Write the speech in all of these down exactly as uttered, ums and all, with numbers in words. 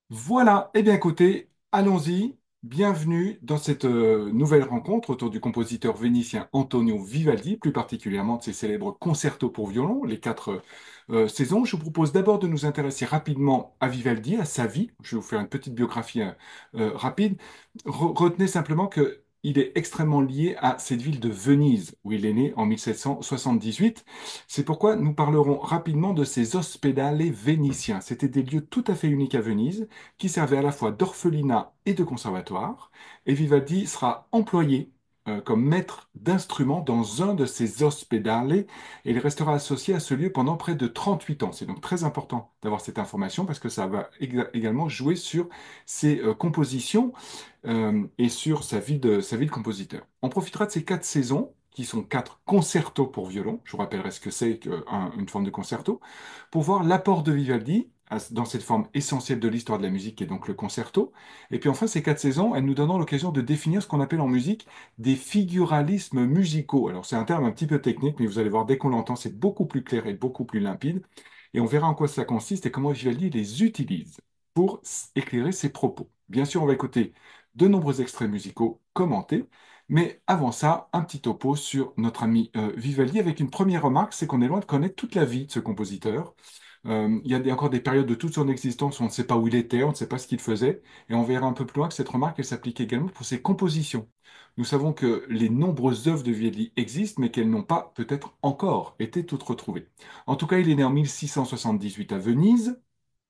Voilà, eh bien écoutez, allons-y. Bienvenue dans cette euh, nouvelle rencontre autour du compositeur vénitien Antonio Vivaldi, plus particulièrement de ses célèbres concertos pour violon, les quatre euh, saisons. Je vous propose d'abord de nous intéresser rapidement à Vivaldi, à sa vie. Je vais vous faire une petite biographie euh, euh, rapide. Re- retenez simplement que il est extrêmement lié à cette ville de Venise, où il est né en mille sept cent soixante-dix-huit. C'est pourquoi nous parlerons rapidement de ces ospedales vénitiens. C'étaient des lieux tout à fait uniques à Venise qui servait à la fois d'orphelinat et de conservatoire, et Vivaldi sera employé euh, comme maître d'instrument dans un de ces ospedales, et il restera associé à ce lieu pendant près de trente-huit ans. C'est donc très important d'avoir cette information parce que ça va ég- également jouer sur ses euh, compositions euh, et sur sa vie de, sa vie de compositeur. On profitera de ces quatre saisons qui sont quatre concertos pour violon, je vous rappellerai ce que c'est qu'une forme de concerto, pour voir l'apport de Vivaldi à- dans cette forme essentielle de l'histoire de la musique, qui est donc le concerto. Et puis enfin, ces quatre saisons, elles nous donnent l'occasion de définir ce qu'on appelle en musique des figuralismes musicaux. Alors c'est un terme un petit peu technique, mais vous allez voir, dès qu'on l'entend, c'est beaucoup plus clair et beaucoup plus limpide. Et on verra en quoi ça consiste et comment Vivaldi les utilise pour s- éclairer ses propos. Bien sûr, on va écouter de nombreux extraits musicaux commentés, mais avant ça, un petit topo sur notre ami euh, Vivaldi avec une première remarque, c'est qu'on est loin de connaître toute la vie de ce compositeur. Euh, il y a des- encore des périodes de toute son existence où on ne sait pas où il était, on ne sait pas ce qu'il faisait, et on verra un peu plus loin que cette remarque, elle s'applique également pour ses compositions. Nous savons que les nombreuses œuvres de Vivaldi existent, mais qu'elles n'ont pas peut-être encore été toutes retrouvées. En tout cas, il est né en mille six cent soixante-dix-huit à Venise,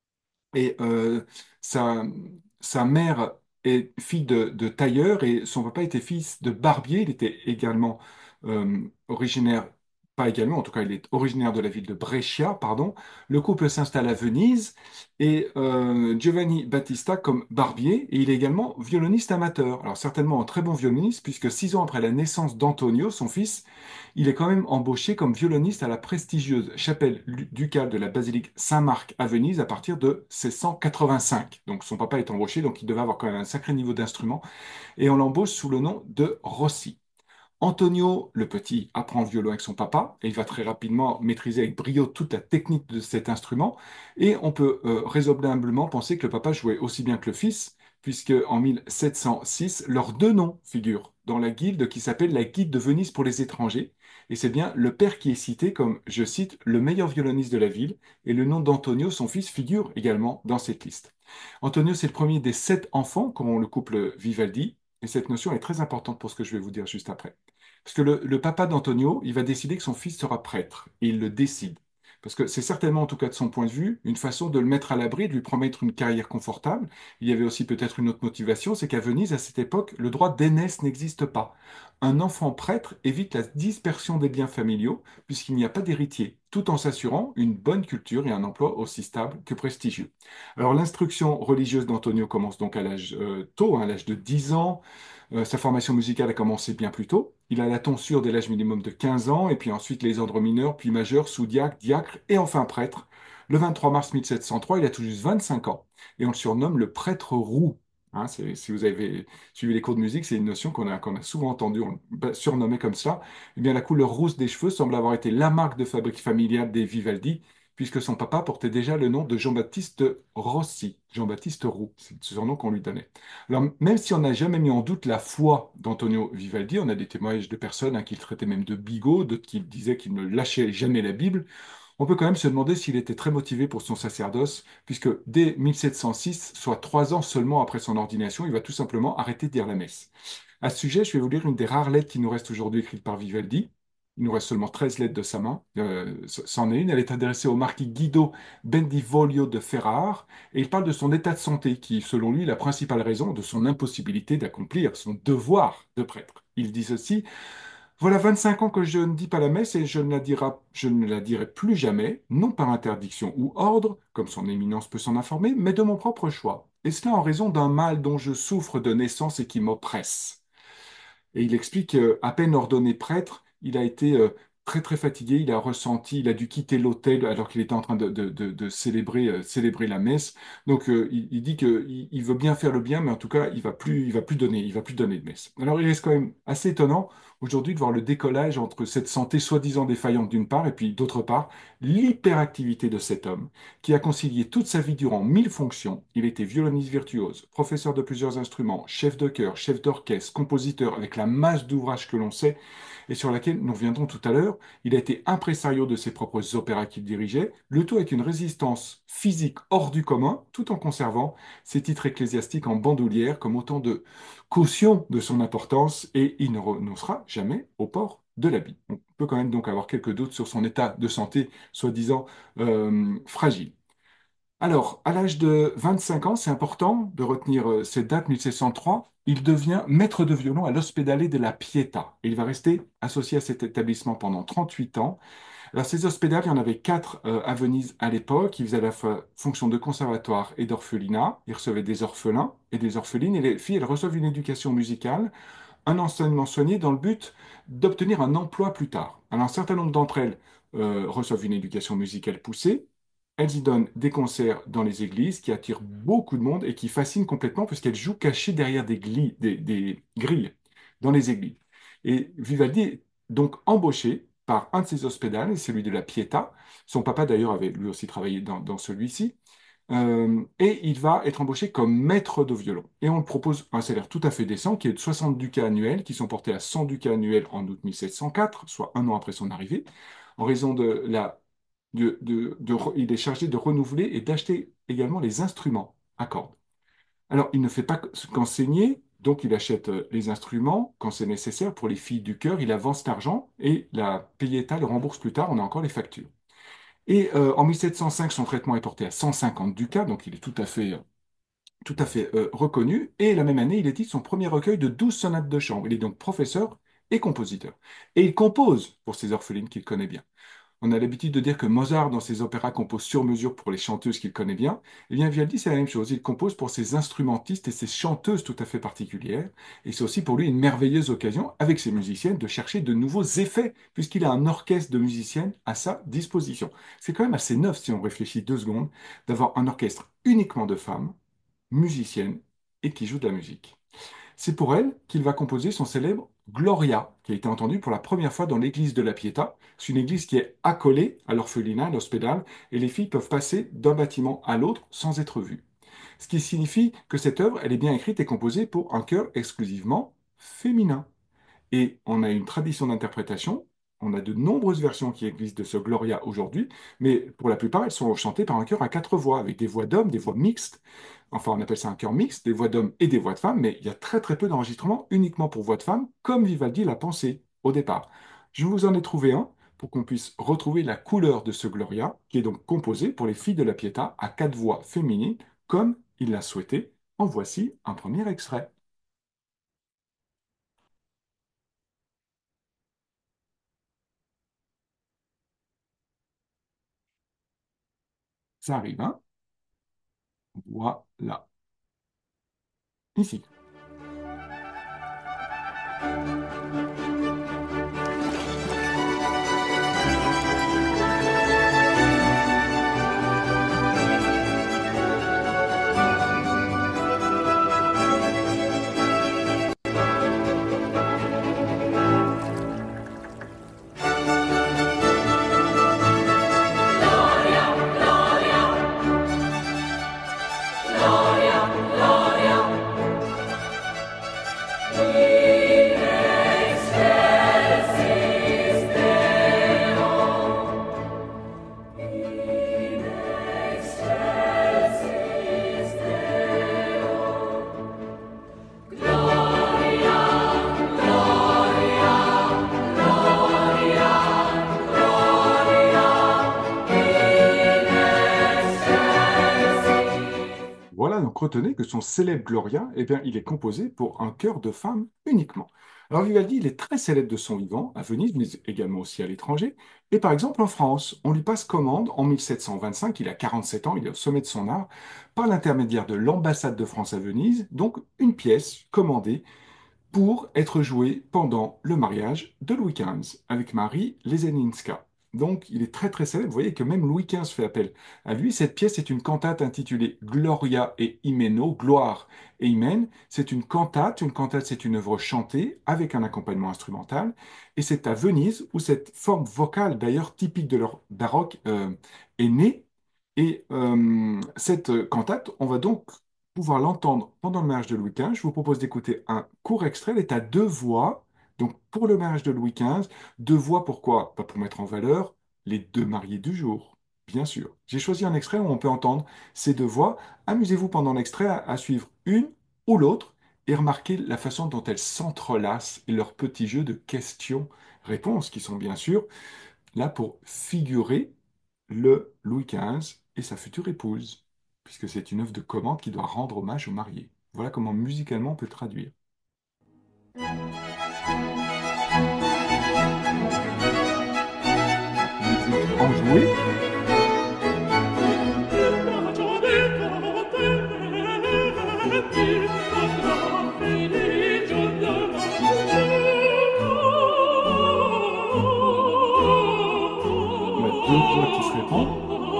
et euh, sa, sa mère est fille de, de tailleur et son papa était fils de barbier. Il était également euh, originaire, pas également, en tout cas, il est originaire de la ville de Brescia, pardon. Le couple s'installe à Venise et euh, Giovanni Battista comme barbier et il est également violoniste amateur. Alors certainement un très bon violoniste puisque six ans après la naissance d'Antonio, son fils, il est quand même embauché comme violoniste à la prestigieuse chapelle lu- ducale de la basilique Saint-Marc à Venise à partir de mille six cent quatre-vingt-cinq. Donc son papa est embauché, donc il devait avoir quand même un sacré niveau d'instrument, et on l'embauche sous le nom de Rossi. Antonio, le petit, apprend le violon avec son papa, et il va très rapidement maîtriser avec brio toute la technique de cet instrument, et on peut euh, raisonnablement penser que le papa jouait aussi bien que le fils, puisque en mille sept cent six, leurs deux noms figurent dans la guilde qui s'appelle la Guilde de Venise pour les étrangers, et c'est bien le père qui est cité comme, je cite, le meilleur violoniste de la ville, et le nom d'Antonio, son fils, figure également dans cette liste. Antonio, c'est le premier des sept enfants, comme le couple Vivaldi, et cette notion est très importante pour ce que je vais vous dire juste après. Parce que le, le papa d'Antonio, il va décider que son fils sera prêtre, et il le décide. Parce que c'est certainement, en tout cas de son point de vue, une façon de le mettre à l'abri, de lui promettre une carrière confortable. Il y avait aussi peut-être une autre motivation, c'est qu'à Venise, à cette époque, le droit d'aînesse n'existe pas. Un enfant prêtre évite la dispersion des biens familiaux, puisqu'il n'y a pas d'héritier, tout en s'assurant une bonne culture et un emploi aussi stable que prestigieux. Alors l'instruction religieuse d'Antonio commence donc à l'âge euh, tôt, hein, à l'âge de dix ans. Euh, sa formation musicale a commencé bien plus tôt. Il a la tonsure dès l'âge minimum de quinze ans, et puis ensuite les ordres mineurs, puis majeurs, sous-diacre, diacre, et enfin prêtre. Le vingt-trois mars mille sept cent trois, il a tout juste vingt-cinq ans, et on le surnomme le prêtre roux. Hein, c'est- si vous avez suivi les cours de musique, c'est une notion qu'on a, qu'on a souvent entendue, on le surnommait comme ça. Eh bien, la couleur rousse des cheveux semble avoir été la marque de fabrique familiale des Vivaldi, puisque son papa portait déjà le nom de Jean-Baptiste Rossi, Jean-Baptiste Roux, c'est le surnom qu'on lui donnait. Alors, même si on n'a jamais mis en doute la foi d'Antonio Vivaldi, on a des témoignages de personnes hein, qui le traitaient même de bigot, d'autres qui disaient qu'il ne lâchait jamais la Bible, on peut quand même se demander s'il était très motivé pour son sacerdoce, puisque dès mille sept cent six, soit trois ans seulement après son ordination, il va tout simplement arrêter de dire la messe. À ce sujet, je vais vous lire une des rares lettres qui nous restent aujourd'hui écrites par Vivaldi. Il nous reste seulement treize lettres de sa main. Euh, c'en est une. Elle est adressée au marquis Guido Bendivoglio de Ferrare et il parle de son état de santé qui, selon lui, est la principale raison de son impossibilité d'accomplir son devoir de prêtre. Il dit ceci: voilà vingt-cinq ans que je ne dis pas la messe et je ne la dira- je ne la dirai plus jamais, non par interdiction ou ordre, comme son éminence peut s'en informer, mais de mon propre choix. Et cela en raison d'un mal dont je souffre de naissance et qui m'oppresse. Et il explique qu'à peine ordonné prêtre, il a été euh, très très fatigué. Il a ressenti, il a dû quitter l'hôtel alors qu'il était en train de, de- de- de célébrer, euh, célébrer la messe. Donc euh, il, il dit qu'il il veut bien faire le bien, mais en tout cas, il va plus, il va plus donner, il va plus donner de messe. Alors il reste quand même assez étonnant aujourd'hui de voir le décollage entre cette santé soi-disant défaillante d'une part, et puis d'autre part, l'hyperactivité de cet homme qui a concilié toute sa vie durant mille fonctions. Il était violoniste virtuose, professeur de plusieurs instruments, chef de chœur, chef d'orchestre, compositeur, avec la masse d'ouvrages que l'on sait et sur laquelle nous reviendrons tout à l'heure. Il a été impresario de ses propres opéras qu'il dirigeait, le tout avec une résistance physique hors du commun, tout en conservant ses titres ecclésiastiques en bandoulière comme autant de caution de son importance, et il ne renoncera jamais au port de l'habit. On peut quand même donc avoir quelques doutes sur son état de santé, soi-disant euh, fragile. Alors, à l'âge de vingt-cinq ans, c'est important de retenir euh, cette date, mille sept cent trois, il devient maître de violon à l'Ospedale de la Pietà. Et il va rester associé à cet établissement pendant trente-huit ans. Alors, ces hospedales, il y en avait quatre euh, à Venise à l'époque. Ils faisaient à la fois fonction de conservatoire et d'orphelinat. Ils recevaient des orphelins et des orphelines. Et les filles, elles reçoivent une éducation musicale, un enseignement soigné dans le but d'obtenir un emploi plus tard. Alors, un certain nombre d'entre elles euh, reçoivent une éducation musicale poussée. Elles y donnent des concerts dans les églises qui attirent beaucoup de monde et qui fascinent complètement puisqu'elles jouent cachées derrière des, glis- des- des grilles dans les églises. Et Vivaldi est donc embauché par un de ces hospedales, celui de la Pietà. Son papa d'ailleurs avait lui aussi travaillé dans, dans celui-ci. Euh, et il va être embauché comme maître de violon. Et on le propose un salaire tout à fait décent, qui est de soixante ducats annuels, qui sont portés à cent ducats annuels en août mille sept cent quatre, soit un an après son arrivée. En raison de la... de- de- de re- il est chargé de renouveler et d'acheter également les instruments à cordes. Alors, il ne fait pas qu'enseigner, donc il achète euh, les instruments quand c'est nécessaire pour les filles du chœur, il avance l'argent et la Pietà le rembourse plus tard, on a encore les factures. Et euh, en mille sept cent cinq, son traitement est porté à cent cinquante ducats, donc il est tout à fait, euh, tout à fait euh, reconnu. Et la même année, il édite son premier recueil de douze sonates de chambre. Il est donc professeur et compositeur. Et il compose pour ces orphelines qu'il connaît bien. On a l'habitude de dire que Mozart, dans ses opéras, compose sur mesure pour les chanteuses qu'il connaît bien. Eh bien, Vivaldi, c'est la même chose. Il compose pour ses instrumentistes et ses chanteuses tout à fait particulières. Et c'est aussi pour lui une merveilleuse occasion, avec ses musiciennes, de chercher de nouveaux effets, puisqu'il a un orchestre de musiciennes à sa disposition. C'est quand même assez neuf, si on réfléchit deux secondes, d'avoir un orchestre uniquement de femmes, musiciennes, et qui jouent de la musique. C'est pour elle qu'il va composer son célèbre Gloria, qui a été entendu pour la première fois dans l'église de la Pietà. C'est une église qui est accolée à l'orphelinat, à l'hospital, et les filles peuvent passer d'un bâtiment à l'autre sans être vues. Ce qui signifie que cette œuvre, elle est bien écrite et composée pour un chœur exclusivement féminin. Et on a une tradition d'interprétation. On a de nombreuses versions qui existent de ce Gloria aujourd'hui, mais pour la plupart, elles sont chantées par un chœur à quatre voix, avec des voix d'hommes, des voix mixtes. Enfin, on appelle ça un chœur mixte, des voix d'hommes et des voix de femmes, mais il y a très très peu d'enregistrements uniquement pour voix de femmes, comme Vivaldi l'a pensé au départ. Je vous en ai trouvé un pour qu'on puisse retrouver la couleur de ce Gloria, qui est donc composé pour les filles de la Pietà à quatre voix féminines, comme il l'a souhaité. En voici un premier extrait. Ça arrive, hein? Voilà. Ici. Voilà, donc retenez que son célèbre Gloria, eh bien, il est composé pour un chœur de femmes uniquement. Alors Vivaldi, il est très célèbre de son vivant, à Venise, mais également aussi à l'étranger. Et par exemple en France, on lui passe commande en mille sept cent vingt-cinq, il a quarante-sept ans, il est au sommet de son art, par l'intermédiaire de l'ambassade de France à Venise, donc une pièce commandée pour être joué pendant le mariage de Louis quinze avec Marie Leseninska. Donc, il est très très célèbre. Vous voyez que même Louis quinze fait appel à lui. Cette pièce est une cantate intitulée Gloria et Hymeno, Gloire et Hymen. C'est une cantate. Une cantate, c'est une œuvre chantée avec un accompagnement instrumental. Et c'est à Venise où cette forme vocale, d'ailleurs typique de leur baroque, euh, est née. Et euh, cette cantate, on va donc pouvoir l'entendre pendant le mariage de Louis quinze. Je vous propose d'écouter un court extrait. Elle est à deux voix. Donc, pour le mariage de Louis quinze, deux voix, pourquoi? Pas pour mettre en valeur les deux mariés du jour, bien sûr. J'ai choisi un extrait où on peut entendre ces deux voix. Amusez-vous pendant l'extrait à, à suivre une ou l'autre et remarquez la façon dont elles s'entrelacent et leur petit jeu de questions-réponses qui sont bien sûr là pour figurer le Louis quinze et sa future épouse, puisque c'est une œuvre de commande qui doit rendre hommage au marié. Voilà comment musicalement on peut le traduire. Musique enjouée. On a deux voix qui se répondent.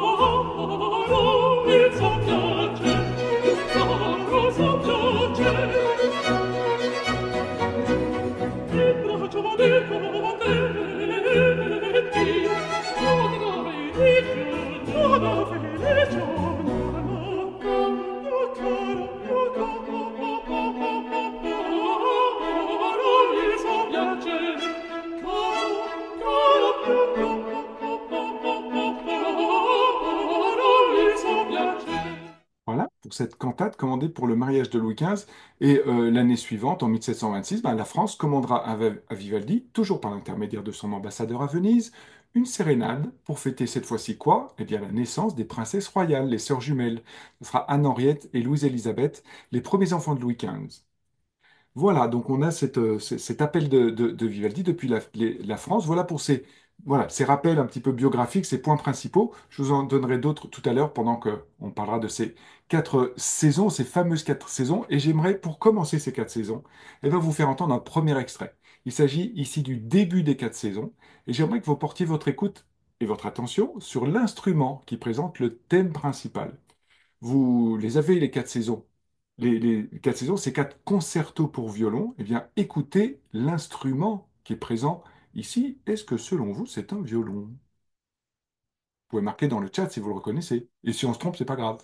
Voilà, pour cette cantate commandée pour le mariage de Louis quinze. Et euh, l'année suivante, en mille sept cent vingt-six, ben, la France commandera à, Va- à Vivaldi, toujours par l'intermédiaire de son ambassadeur à Venise, une sérénade pour fêter cette fois-ci quoi? Eh bien, la naissance des princesses royales, les sœurs jumelles. Ce sera Anne-Henriette et Louise-Élisabeth, les premiers enfants de Louis quinze. Voilà, donc on a cette, euh, ce- cet appel de, de- de Vivaldi depuis la, les- la France. Voilà pour ces, voilà, ces rappels un petit peu biographiques, ces points principaux. Je vous en donnerai d'autres tout à l'heure pendant qu'on parlera de ces quatre saisons, ces fameuses quatre saisons. Et j'aimerais, pour commencer ces quatre saisons, eh bien, vous faire entendre un premier extrait. Il s'agit ici du début des quatre saisons. Et j'aimerais que vous portiez votre écoute et votre attention sur l'instrument qui présente le thème principal. Vous les avez, les quatre saisons. Les, les quatre saisons, ces quatre concertos pour violon. Eh bien, écoutez l'instrument qui est présent ici. Est-ce que selon vous, c'est un violon? Vous pouvez marquer dans le chat si vous le reconnaissez. Et si on se trompe, c'est pas grave.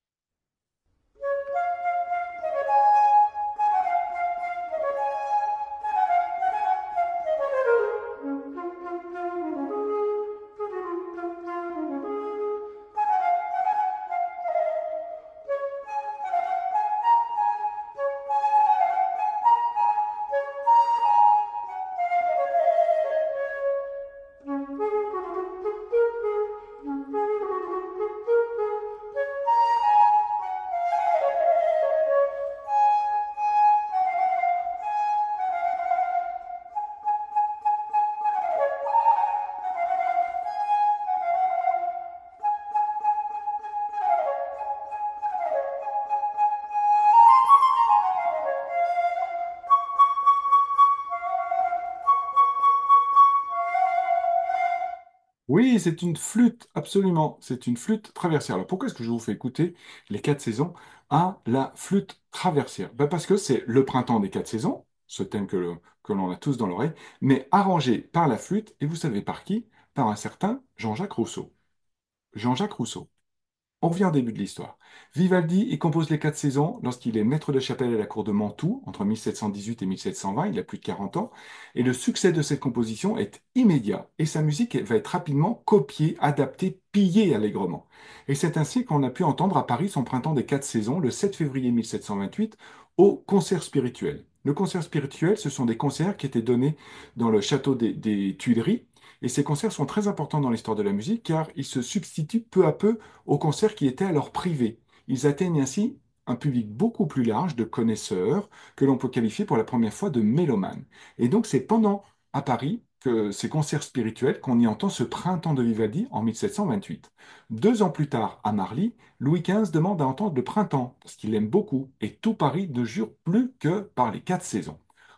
Oui, c'est une flûte, absolument. C'est une flûte traversière. Alors pourquoi est-ce que je vous fais écouter les quatre saisons à la flûte traversière? Ben parce que c'est le printemps des quatre saisons, ce thème que, le- que l'on a tous dans l'oreille, mais arrangé par la flûte, et vous savez par qui? Par un certain Jean-Jacques Rousseau. Jean-Jacques Rousseau. On revient au début de l'histoire. Vivaldi, il compose les quatre saisons lorsqu'il est maître de chapelle à la cour de Mantoue, entre mille sept cent dix-huit et mille sept cent vingt, il a plus de quarante ans, et le succès de cette composition est immédiat, et sa musique va être rapidement copiée, adaptée, pillée allègrement. Et c'est ainsi qu'on a pu entendre à Paris son printemps des quatre saisons, le sept février mille sept cent vingt-huit, au concert spirituel. Le concert spirituel, ce sont des concerts qui étaient donnés dans le château des, des Tuileries, et ces concerts sont très importants dans l'histoire de la musique car ils se substituent peu à peu aux concerts qui étaient alors privés. Ils atteignent ainsi un public beaucoup plus large de connaisseurs que l'on peut qualifier pour la première fois de mélomanes. Et donc c'est pendant à Paris que ces concerts spirituels qu'on y entend ce printemps de Vivaldi en mille sept cent vingt-huit. Deux ans plus tard, à Marly, Louis quinze demande à entendre le printemps parce qu'il l'aime beaucoup et tout Paris ne jure plus que par les quatre saisons.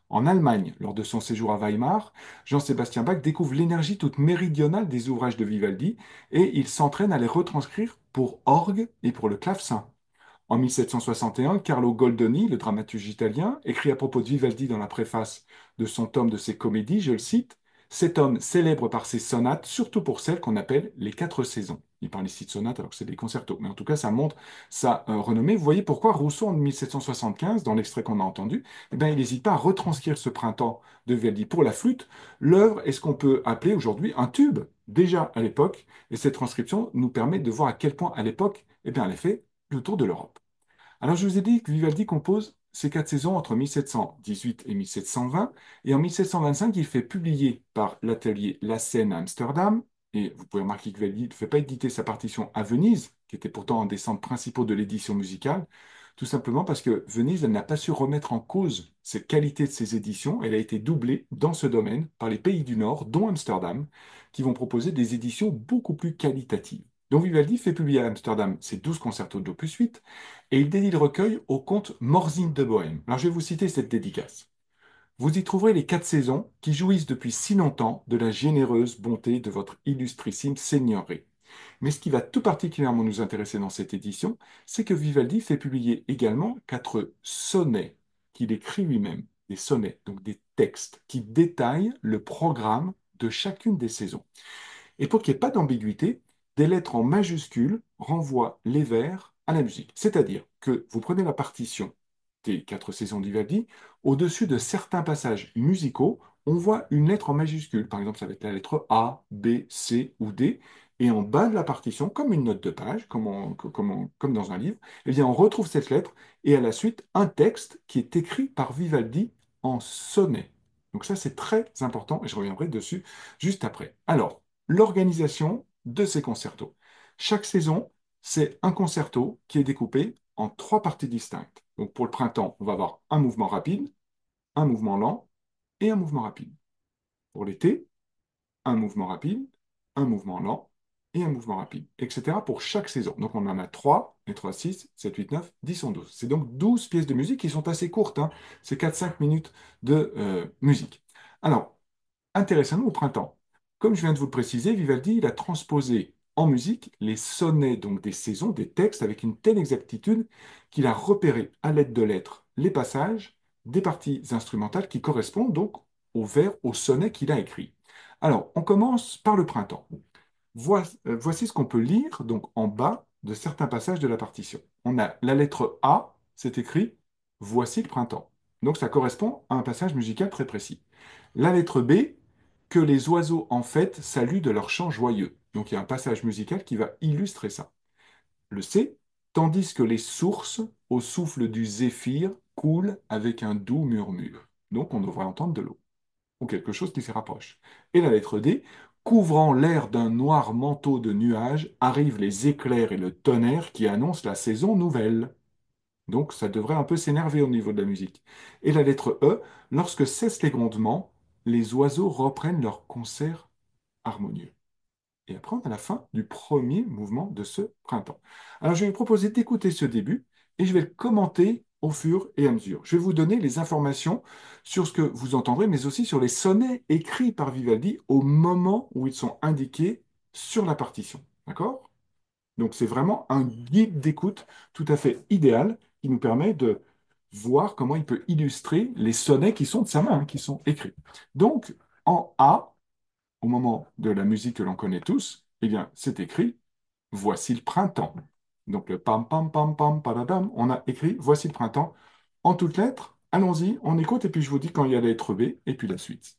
En Allemagne, lors de son séjour à Weimar, Jean-Sébastien Bach découvre l'énergie toute méridionale des ouvrages de Vivaldi et il s'entraîne à les retranscrire pour orgue et pour le clavecin. En mille sept cent soixante et un, Carlo Goldoni, le dramaturge italien, écrit à propos de Vivaldi dans la préface de son tome de ses comédies, je le cite, cet homme célèbre par ses sonates, surtout pour celles qu'on appelle les quatre saisons. Il parle ici de sonates alors que c'est des concertos, mais en tout cas ça montre sa euh, renommée. Vous voyez pourquoi Rousseau en mille sept cent soixante-quinze, dans l'extrait qu'on a entendu, eh bien, il n'hésite pas à retranscrire ce printemps de Vivaldi pour la flûte. L'œuvre est ce qu'on peut appeler aujourd'hui un tube, déjà à l'époque, et cette transcription nous permet de voir à quel point à l'époque, eh bien, elle est faite le tour de l'Europe. Alors, je vous ai dit que Vivaldi compose ces quatre saisons entre mille sept cent dix-huit et mille sept cent vingt, et en mille sept cent vingt-cinq, il fait publier par l'atelier La Scène à Amsterdam, et vous pouvez remarquer que Vivaldi ne fait pas éditer sa partition à Venise, qui était pourtant un des centres principaux de l'édition musicale, tout simplement parce que Venise, elle n'a pas su remettre en cause cette qualité de ses éditions, elle a été doublée dans ce domaine par les pays du Nord, dont Amsterdam, qui vont proposer des éditions beaucoup plus qualitatives. Donc Vivaldi fait publier à Amsterdam ses douze concertos d'opus huit, et il dédie le recueil au comte Morzine de Bohême. Alors je vais vous citer cette dédicace. Vous y trouverez les quatre saisons qui jouissent depuis si longtemps de la généreuse bonté de votre illustrissime seigneurie. Mais ce qui va tout particulièrement nous intéresser dans cette édition, c'est que Vivaldi fait publier également quatre sonnets qu'il écrit lui-même, des sonnets, donc des textes qui détaillent le programme de chacune des saisons. Et pour qu'il n'y ait pas d'ambiguïté, des lettres en majuscules renvoient les vers à la musique. C'est-à-dire que vous prenez la partition des quatre saisons d'Ivaldi, au-dessus de certains passages musicaux, on voit une lettre en majuscule. Par exemple, ça va être la lettre A, B, C ou D. Et en bas de la partition, comme une note de page, comme, on- comme on- comme dans un livre, eh bien, on retrouve cette lettre et à la suite un texte qui est écrit par Vivaldi en sonnet. Donc ça, c'est très important et je reviendrai dessus juste après. Alors, l'organisation de ces concertos. Chaque saison, c'est un concerto qui est découpé en trois parties distinctes. Donc pour le printemps, on va avoir un mouvement rapide, un mouvement lent et un mouvement rapide. Pour l'été, un mouvement rapide, un mouvement lent et un mouvement rapide, et cetera pour chaque saison. Donc on en a trois, et trois, six, sept, huit, neuf, dix, onze, douze. C'est donc douze pièces de musique qui sont assez courtes, hein. C'est quatre cinq minutes de euh, musique. Alors, intéressons-nous au printemps. Comme je viens de vous le préciser, Vivaldi, il a transposé en musique les sonnets donc des saisons, des textes, avec une telle exactitude qu'il a repéré à l'aide de lettres les passages des parties instrumentales qui correspondent donc aux vers, aux sonnets qu'il a écrits. Alors, on commence par le printemps. Voici, euh, voici ce qu'on peut lire donc en bas de certains passages de la partition. On a la lettre A, c'est écrit Voici le printemps. Donc ça correspond à un passage musical très précis. La lettre B, que les oiseaux en fête saluent de leur chant joyeux. Donc il y a un passage musical qui va illustrer ça. Le C, tandis que les sources, au souffle du zéphyr, coulent avec un doux murmure. Donc on devrait entendre de l'eau ou quelque chose qui s'y rapproche. Et la lettre D, couvrant l'air d'un noir manteau de nuages, arrivent les éclairs et le tonnerre qui annoncent la saison nouvelle. Donc ça devrait un peu s'énerver au niveau de la musique. Et la lettre E, lorsque cessent les grondements, les oiseaux reprennent leur concert harmonieux. Et après, on a la fin du premier mouvement de ce printemps. Alors, je vais vous proposer d'écouter ce début et je vais le commenter au fur et à mesure. Je vais vous donner les informations sur ce que vous entendrez, mais aussi sur les sonnets écrits par Vivaldi au moment où ils sont indiqués sur la partition. D'accord? Donc, c'est vraiment un guide d'écoute tout à fait idéal qui nous permet de voir comment il peut illustrer les sonnets qui sont de sa main, hein, qui sont écrits. Donc, en A, au moment de la musique que l'on connaît tous, eh bien, c'est écrit Voici le printemps. Donc le pam pam pam pam padadam, on a écrit Voici le printemps en toutes lettres. Allons-y, on écoute et puis je vous dis quand il y a la lettre B et puis la suite.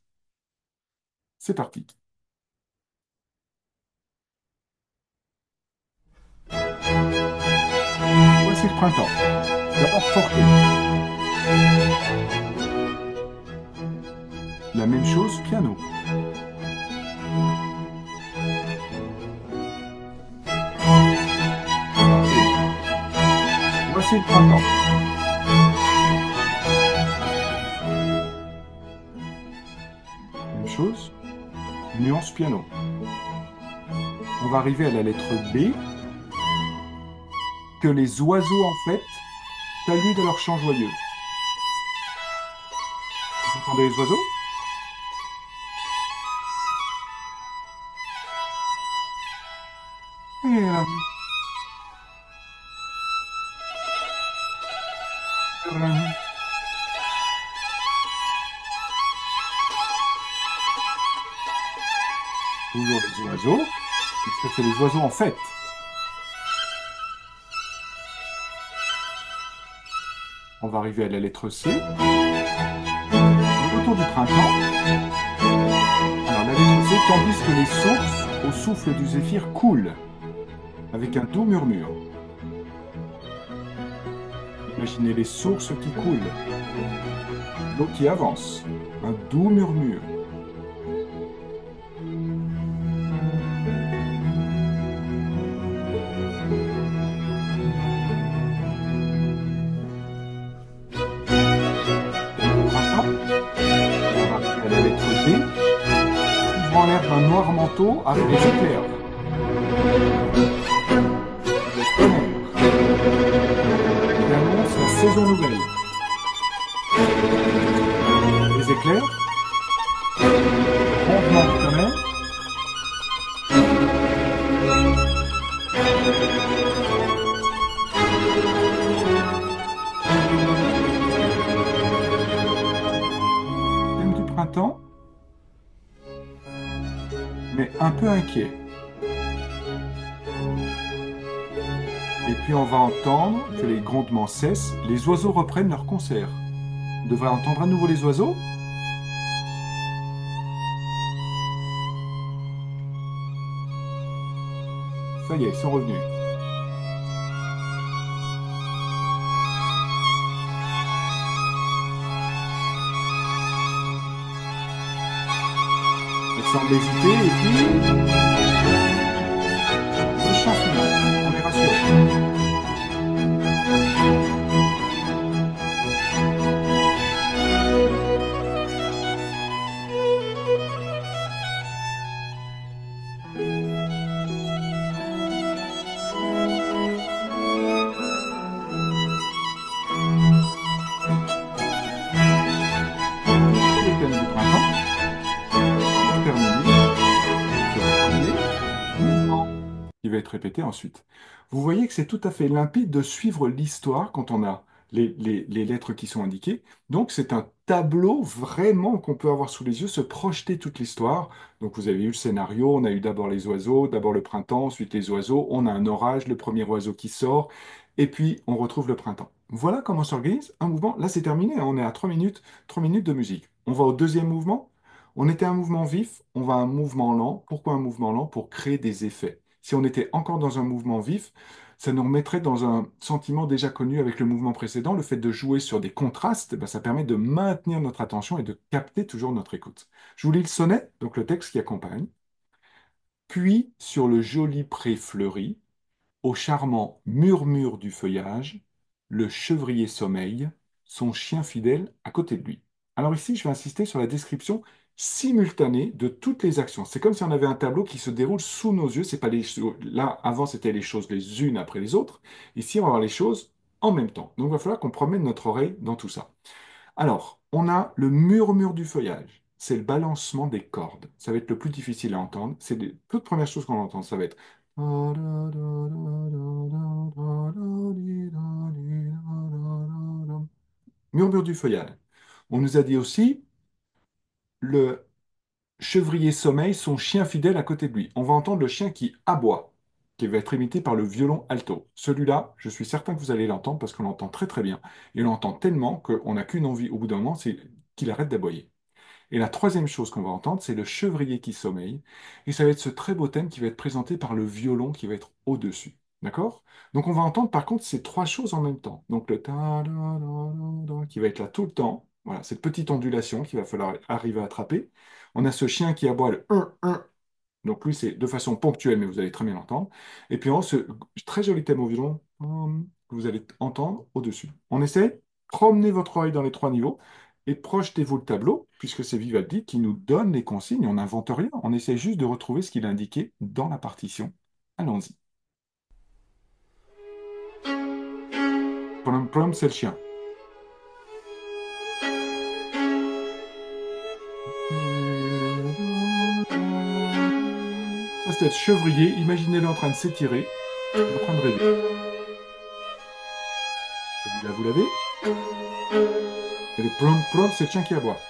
C'est parti. Voici le printemps. D'abord forte. La même chose, piano. Voici le printemps. Même chose, nuance piano. On va arriver à la lettre B, que les oiseaux en fait saluent de leur chant joyeux. Entendez les oiseaux? Et là, voilà. Toujours les oiseaux, puisque c'est les oiseaux en fête. On va arriver à la lettre C. Le retour du printemps. Alors la lettre C, tandis que les sources, au souffle du zéphyr, coulent, avec un doux murmure. Imaginez les sources qui coulent, l'eau qui avance, un doux murmure. Printemps. On va arriver à la lettre D. Ouvrant l'air d'un noir manteau avec des éclairs. Le tonnerre qui annonce la saison nouvelle. Les éclairs, grondement du tonnerre, thème du printemps, mais un peu inquiet. Et puis on va entendre que les grondements cessent, les oiseaux reprennent leur concert. On devrait entendre à nouveau les oiseaux. Ça y est, ils sont revenus. Ils semblent hésiter et puis le chant final, on est rassuré. Le thème du printemps, pour terminer, le premier mouvement qui va être répété ensuite. Vous voyez que c'est tout à fait limpide de suivre l'histoire quand on a les, les- les lettres qui sont indiquées. Donc c'est un tableau vraiment qu'on peut avoir sous les yeux, se projeter toute l'histoire. Donc vous avez eu le scénario, on a eu d'abord les oiseaux, d'abord le printemps, ensuite les oiseaux, on a un orage, le premier oiseau qui sort, et puis on retrouve le printemps. Voilà comment s'organise un mouvement. Là c'est terminé, hein, on est à trois minutes, trois minutes de musique. On va au deuxième mouvement. On était un mouvement vif, on va à un mouvement lent. Pourquoi un mouvement lent? Pour créer des effets. Si on était encore dans un mouvement vif, ça nous remettrait dans un sentiment déjà connu avec le mouvement précédent. Le fait de jouer sur des contrastes, ben, ça permet de maintenir notre attention et de capter toujours notre écoute. Je vous lis le sonnet, donc le texte qui accompagne. Puis, sur le joli pré fleuri, au charmant murmure du feuillage, le chevrier sommeille, son chien fidèle à côté de lui. Alors ici, je vais insister sur la description simultanée de toutes les actions. C'est comme si on avait un tableau qui se déroule sous nos yeux. C'est pas les cho- Là, avant, c'était les choses les unes après les autres. Ici, on va voir les choses en même temps. Donc, il va falloir qu'on promène notre oreille dans tout ça. Alors, on a le murmure du feuillage. C'est le balancement des cordes. Ça va être le plus difficile à entendre. C'est les toutes premières choses qu'on entend. Ça va être murmure du feuillage. On nous a dit aussi le chevrier sommeille, son chien fidèle à côté de lui. On va entendre le chien qui aboie, qui va être imité par le violon alto. Celui-là, je suis certain que vous allez l'entendre parce qu'on l'entend très très bien. Et on l'entend tellement qu'on n'a qu'une envie au bout d'un moment, c'est qu'il arrête d'aboyer. Et la troisième chose qu'on va entendre, c'est le chevrier qui sommeille. Et ça va être ce très beau thème qui va être présenté par le violon qui va être au-dessus. D'accord? Donc on va entendre par contre ces trois choses en même temps. Donc le ta da da da da qui va être là tout le temps. Voilà, cette petite ondulation qu'il va falloir arriver à attraper. On a ce chien qui aboie le un un. Donc lui, c'est de façon ponctuelle, mais vous allez très bien l'entendre. Et puis on ce très joli thème au violon hum, que vous allez entendre au-dessus. On essaie, promenez votre oreille dans les trois niveaux et projetez-vous le tableau, puisque c'est Vivaldi qui nous donne les consignes. On n'invente rien, on essaie juste de retrouver ce qu'il a indiqué dans la partition. Allons-y. Plum plum, c'est le chien. c'est le chevrier. Imaginez-le en train de s'étirer, en train de rêver. Celui-là, vous l'avez? Et le plom plom, c'est le chien qui aboie.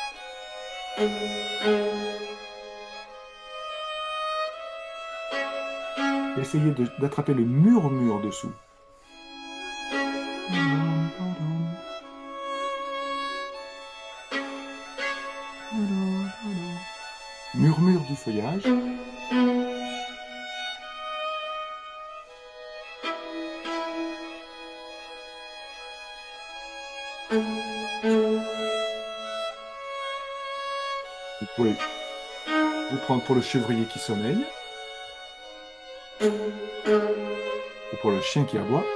Essayez de- d'attraper le murmure dessous. Murmure du feuillage. Vous pouvez vous prendre pour le chevrier qui sommeille ou pour le chien qui aboie.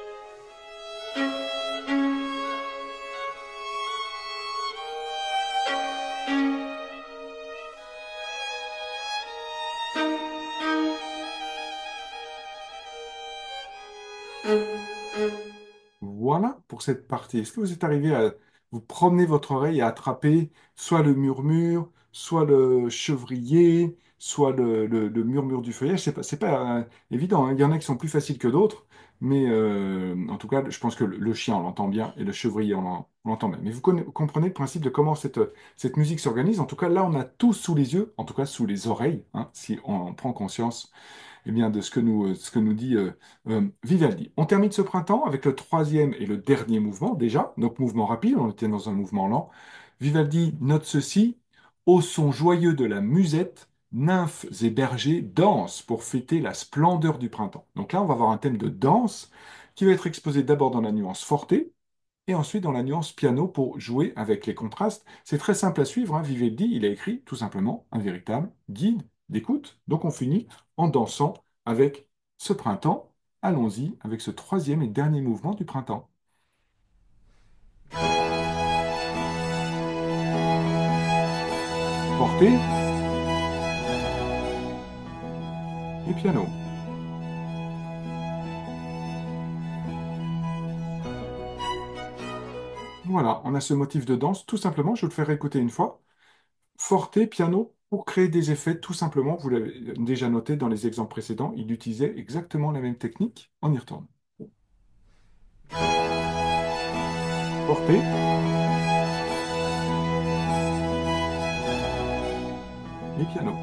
Voilà pour cette partie. Est-ce que vous êtes arrivé à vous promener votre oreille et à attraper soit le murmure, soit le chevrier, soit le, le- le murmure du feuillage? C'est pas, c'est pas euh, évident, hein. Il y en a qui sont plus faciles que d'autres, mais euh, en tout cas, je pense que le, le chien, on l'entend bien, et le chevrier, on l'en- on l'entend bien. Mais vous conna- comprenez le principe de comment cette, cette musique s'organise. En tout cas, là, on a tout sous les yeux, en tout cas sous les oreilles, hein, si on prend conscience eh bien, de ce que nous, euh, ce que nous dit euh, euh, Vivaldi. On termine ce printemps avec le troisième et le dernier mouvement, déjà, donc mouvement rapide, on était dans un mouvement lent. Vivaldi note ceci: au son joyeux de la musette, nymphes et bergers dansent pour fêter la splendeur du printemps. Donc là, on va avoir un thème de danse qui va être exposé d'abord dans la nuance forte, et ensuite dans la nuance piano pour jouer avec les contrastes. C'est très simple à suivre, hein. Vivaldi, il a écrit tout simplement un véritable guide d'écoute. Donc on finit en dansant avec ce printemps. Allons-y avec ce troisième et dernier mouvement du printemps. Forte et piano. Voilà, on a ce motif de danse, tout simplement, je vais le faire écouter une fois. Forte, piano, pour créer des effets, tout simplement, vous l'avez déjà noté dans les exemples précédents, il utilisait exactement la même technique. On y retourne. Forte et piano.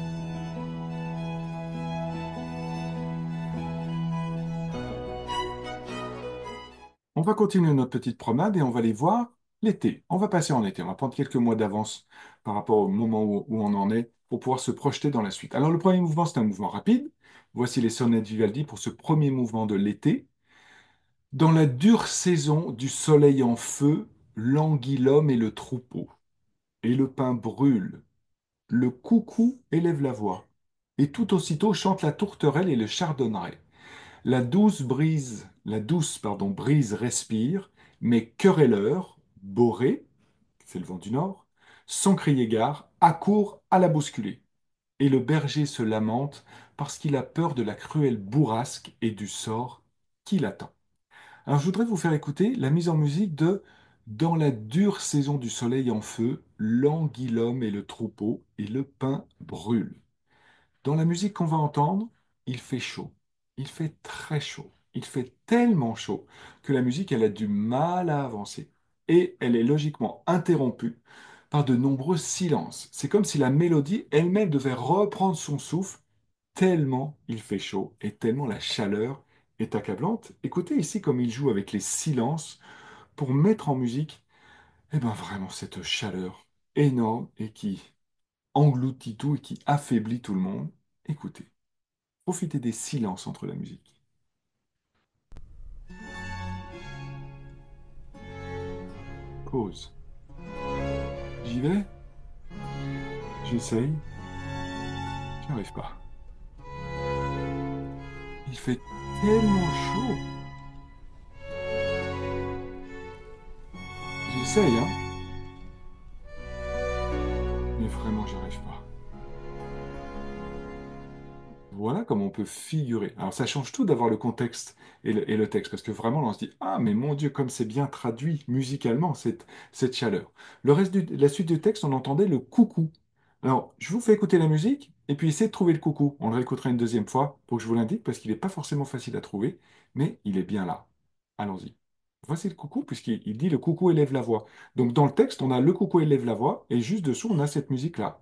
On va continuer notre petite promenade et on va aller voir l'été. On va passer en été. On va prendre quelques mois d'avance par rapport au moment où, où on en est pour pouvoir se projeter dans la suite. Alors, le premier mouvement, c'est un mouvement rapide. Voici les sonnettes Vivaldi pour ce premier mouvement de l'été. Dans la dure saison du soleil en feu, languit l'homme et le troupeau. Et le pain brûle. Le coucou élève la voix. Et tout aussitôt chante la tourterelle et le chardonneret. La douce brise, la douce, pardon, brise respire, mais querelleur, boré, c'est le vent du nord, sans crier gare, accourt à la bousculer. Et le berger se lamente parce qu'il a peur de la cruelle bourrasque et du sort qui l'attend. Alors je voudrais vous faire écouter la mise en musique de Dans la dure saison du soleil en feu, languit l'homme et le troupeau, et le pain brûle. Dans la musique qu'on va entendre, il fait chaud. Il fait très chaud. Il fait tellement chaud que la musique, elle a du mal à avancer. Et elle est logiquement interrompue par de nombreux silences. C'est comme si la mélodie elle-même devait reprendre son souffle tellement il fait chaud et tellement la chaleur est accablante. Écoutez ici comme il joue avec les silences pour mettre en musique, eh ben vraiment cette chaleur énorme et qui engloutit tout et qui affaiblit tout le monde. Écoutez. Profitez des silences entre la musique. Pause. J'y vais, j'essaye, j'y arrive pas. Il fait tellement chaud. J'essaye, hein, mais vraiment, j'y arrive pas. Voilà comment on peut figurer. Alors, ça change tout d'avoir le contexte et le, et le texte, parce que vraiment, là, on se dit, ah, mais mon Dieu, comme c'est bien traduit musicalement, cette, cette chaleur. Le reste du, la suite du texte, on entendait le coucou. Alors, je vous fais écouter la musique, et puis essayez de trouver le coucou. On le réécoutera une deuxième fois pour que je vous l'indique, parce qu'il n'est pas forcément facile à trouver, mais il est bien là. Allons-y. Voici le coucou, puisqu'il il dit le coucou élève la voix. Donc dans le texte, on a le coucou élève la voix, et juste dessous, on a cette musique-là.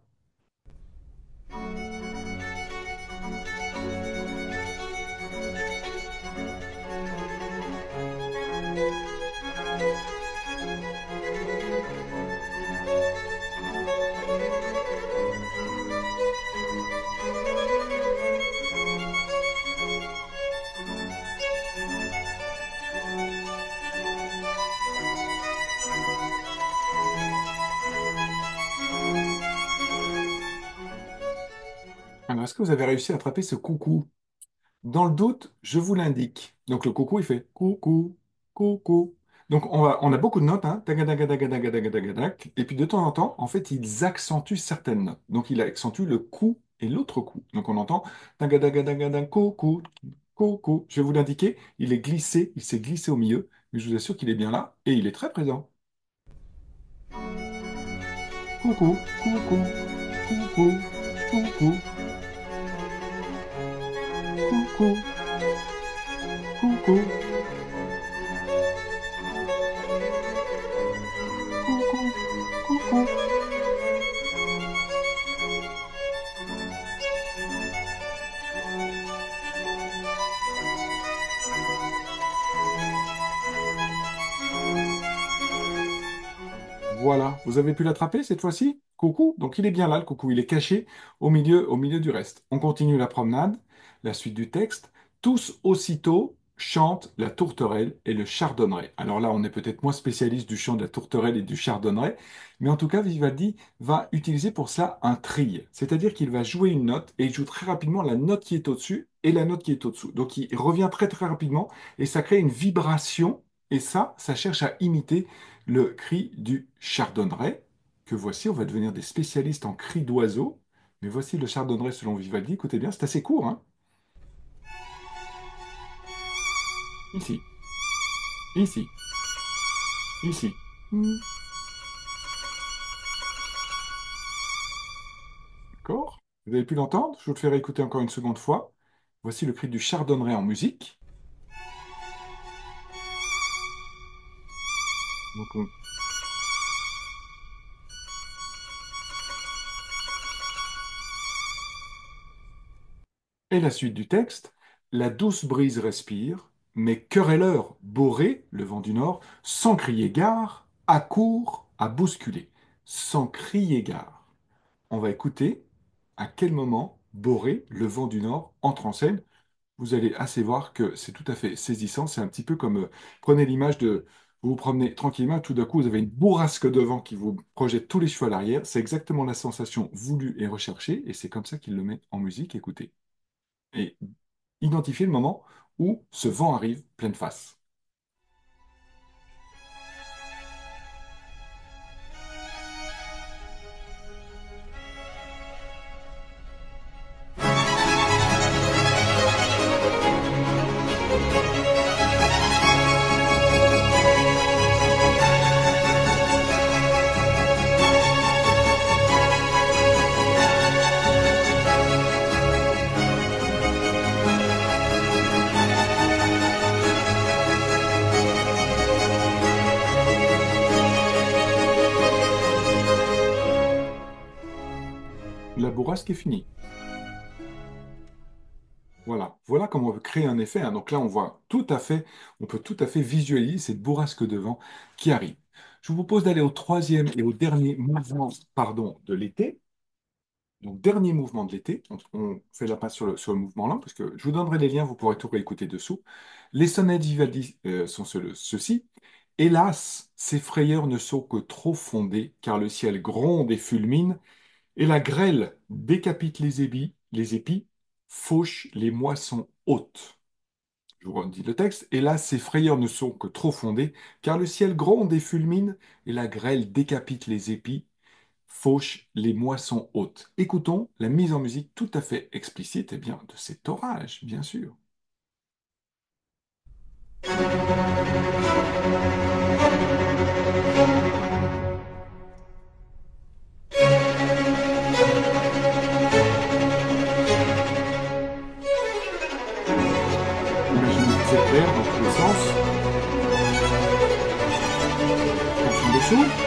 Alors, est-ce que vous avez réussi à attraper ce coucou? Dans le doute, je vous l'indique. Donc le coucou, il fait coucou, coucou. Donc on va, on a beaucoup de notes, hein, tagadagadagadagadagadagadac. Et puis de temps en temps, en fait, ils accentuent certaines notes. Donc il accentue le coup et l'autre coup. Donc on entend tagadagadagadag, coucou, coucou. Je vais vous l'indiquer, il est glissé, il s'est glissé au milieu, mais je vous assure qu'il est bien là et il est très présent. Coucou, coucou, coucou, coucou, coucou, coucou, coucou, coucou. Voilà, vous avez pu l'attraper cette fois-ci? Coucou, donc il est bien là, le coucou, il est caché au milieu, au milieu du reste. On continue la promenade, la suite du texte. Tous aussitôt chantent la tourterelle et le chardonneret. Alors là, on est peut-être moins spécialiste du chant de la tourterelle et du chardonneret, mais en tout cas, Vivaldi va utiliser pour ça un trille, c'est-à-dire qu'il va jouer une note et il joue très rapidement la note qui est au-dessus et la note qui est au-dessous. Donc il revient très très rapidement et ça crée une vibration et ça, ça cherche à imiter le cri du chardonneret, que voici, on va devenir des spécialistes en cris d'oiseaux. Mais voici le chardonneret selon Vivaldi. Écoutez bien, c'est assez court, hein. Ici, ici, ici. Hmm. D'accord? Vous avez pu l'entendre? Je vous le fais réécouter encore une seconde fois. Voici le cri du chardonneret en musique. Donc, on- Et la suite du texte. La douce brise respire, mais querelleur, boré, le vent du nord, sans crier gare, accourt à bousculer. Sans crier gare. On va écouter à quel moment Boré, le vent du Nord, entre en scène. Vous allez assez voir que c'est tout à fait saisissant. C'est un petit peu comme, euh, prenez l'image de, vous vous promenez tranquillement, tout d'un coup, vous avez une bourrasque de vent qui vous projette tous les cheveux à l'arrière. C'est exactement la sensation voulue et recherchée, et c'est comme ça qu'il le met en musique. Écoutez. Et identifiez le moment où ce vent arrive pleine face. La bourrasque est finie. Voilà, voilà comment on veut créer un effet, hein. Donc là, on voit tout à fait, on peut tout à fait visualiser cette bourrasque de vent qui arrive. Je vous propose d'aller au troisième et au dernier mouvement, pardon, de l'été. Donc, dernier mouvement de l'été. On, on fait la passe sur le, sur le mouvement là, parce que je vous donnerai les liens, vous pourrez tout réécouter dessous. Les sonnets de Vivaldi euh, sont ce- ceux-ci. Hélas, ces frayeurs ne sont que trop fondées, car le ciel gronde et fulmine, et la grêle décapite les épis, les épis, fauche les moissons hautes. Je vous redis le texte. Et là, ces frayeurs ne sont que trop fondées, car le ciel gronde et fulmine, et la grêle décapite les épis, fauche les moissons hautes. Écoutons la mise en musique tout à fait explicite, eh bien, de cet orage, bien sûr. Jacques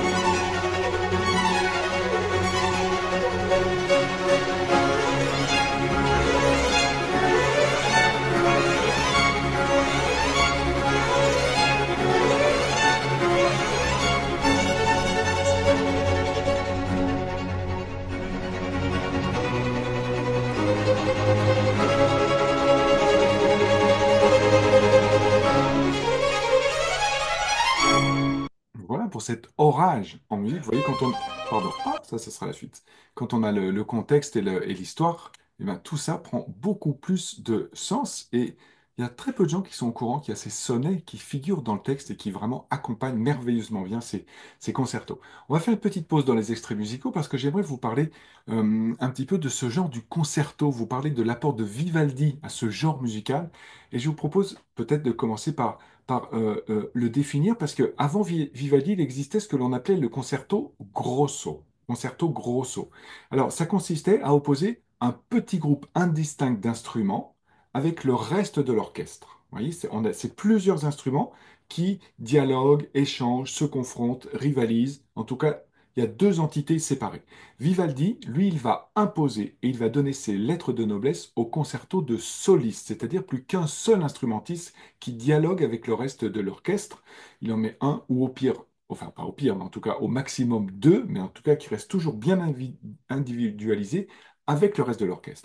Voilà pour cet orage en musique. Vous voyez, quand on... Pardon, ah, ça, ce sera la suite. Quand on a le, le contexte et le- et l'histoire, eh ben, tout ça prend beaucoup plus de sens. Et il y a très peu de gens qui sont au courant qu'il y a ces sonnets qui figurent dans le texte et qui vraiment accompagnent merveilleusement bien ces, ces concertos. On va faire une petite pause dans les extraits musicaux parce que j'aimerais vous parler euh, un petit peu de ce genre du concerto. Vous parlez de l'apport de Vivaldi à ce genre musical. Et je vous propose peut-être de commencer par par euh, euh, le définir parce que avant Vi- Vivaldi, il existait ce que l'on appelait le concerto grosso. Concerto grosso. Alors, ça consistait à opposer un petit groupe indistinct d'instruments avec le reste de l'orchestre. Vous voyez, c'est on a- c'est plusieurs instruments qui dialoguent, échangent, se confrontent, rivalisent. En tout cas, il y a deux entités séparées. Vivaldi, lui, il va imposer et il va donner ses lettres de noblesse au concerto de soliste, c'est-à-dire plus qu'un seul instrumentiste qui dialogue avec le reste de l'orchestre. Il en met un ou au pire, enfin pas au pire, mais en tout cas au maximum deux, mais en tout cas qui reste toujours bien invi- individualisé avec le reste de l'orchestre.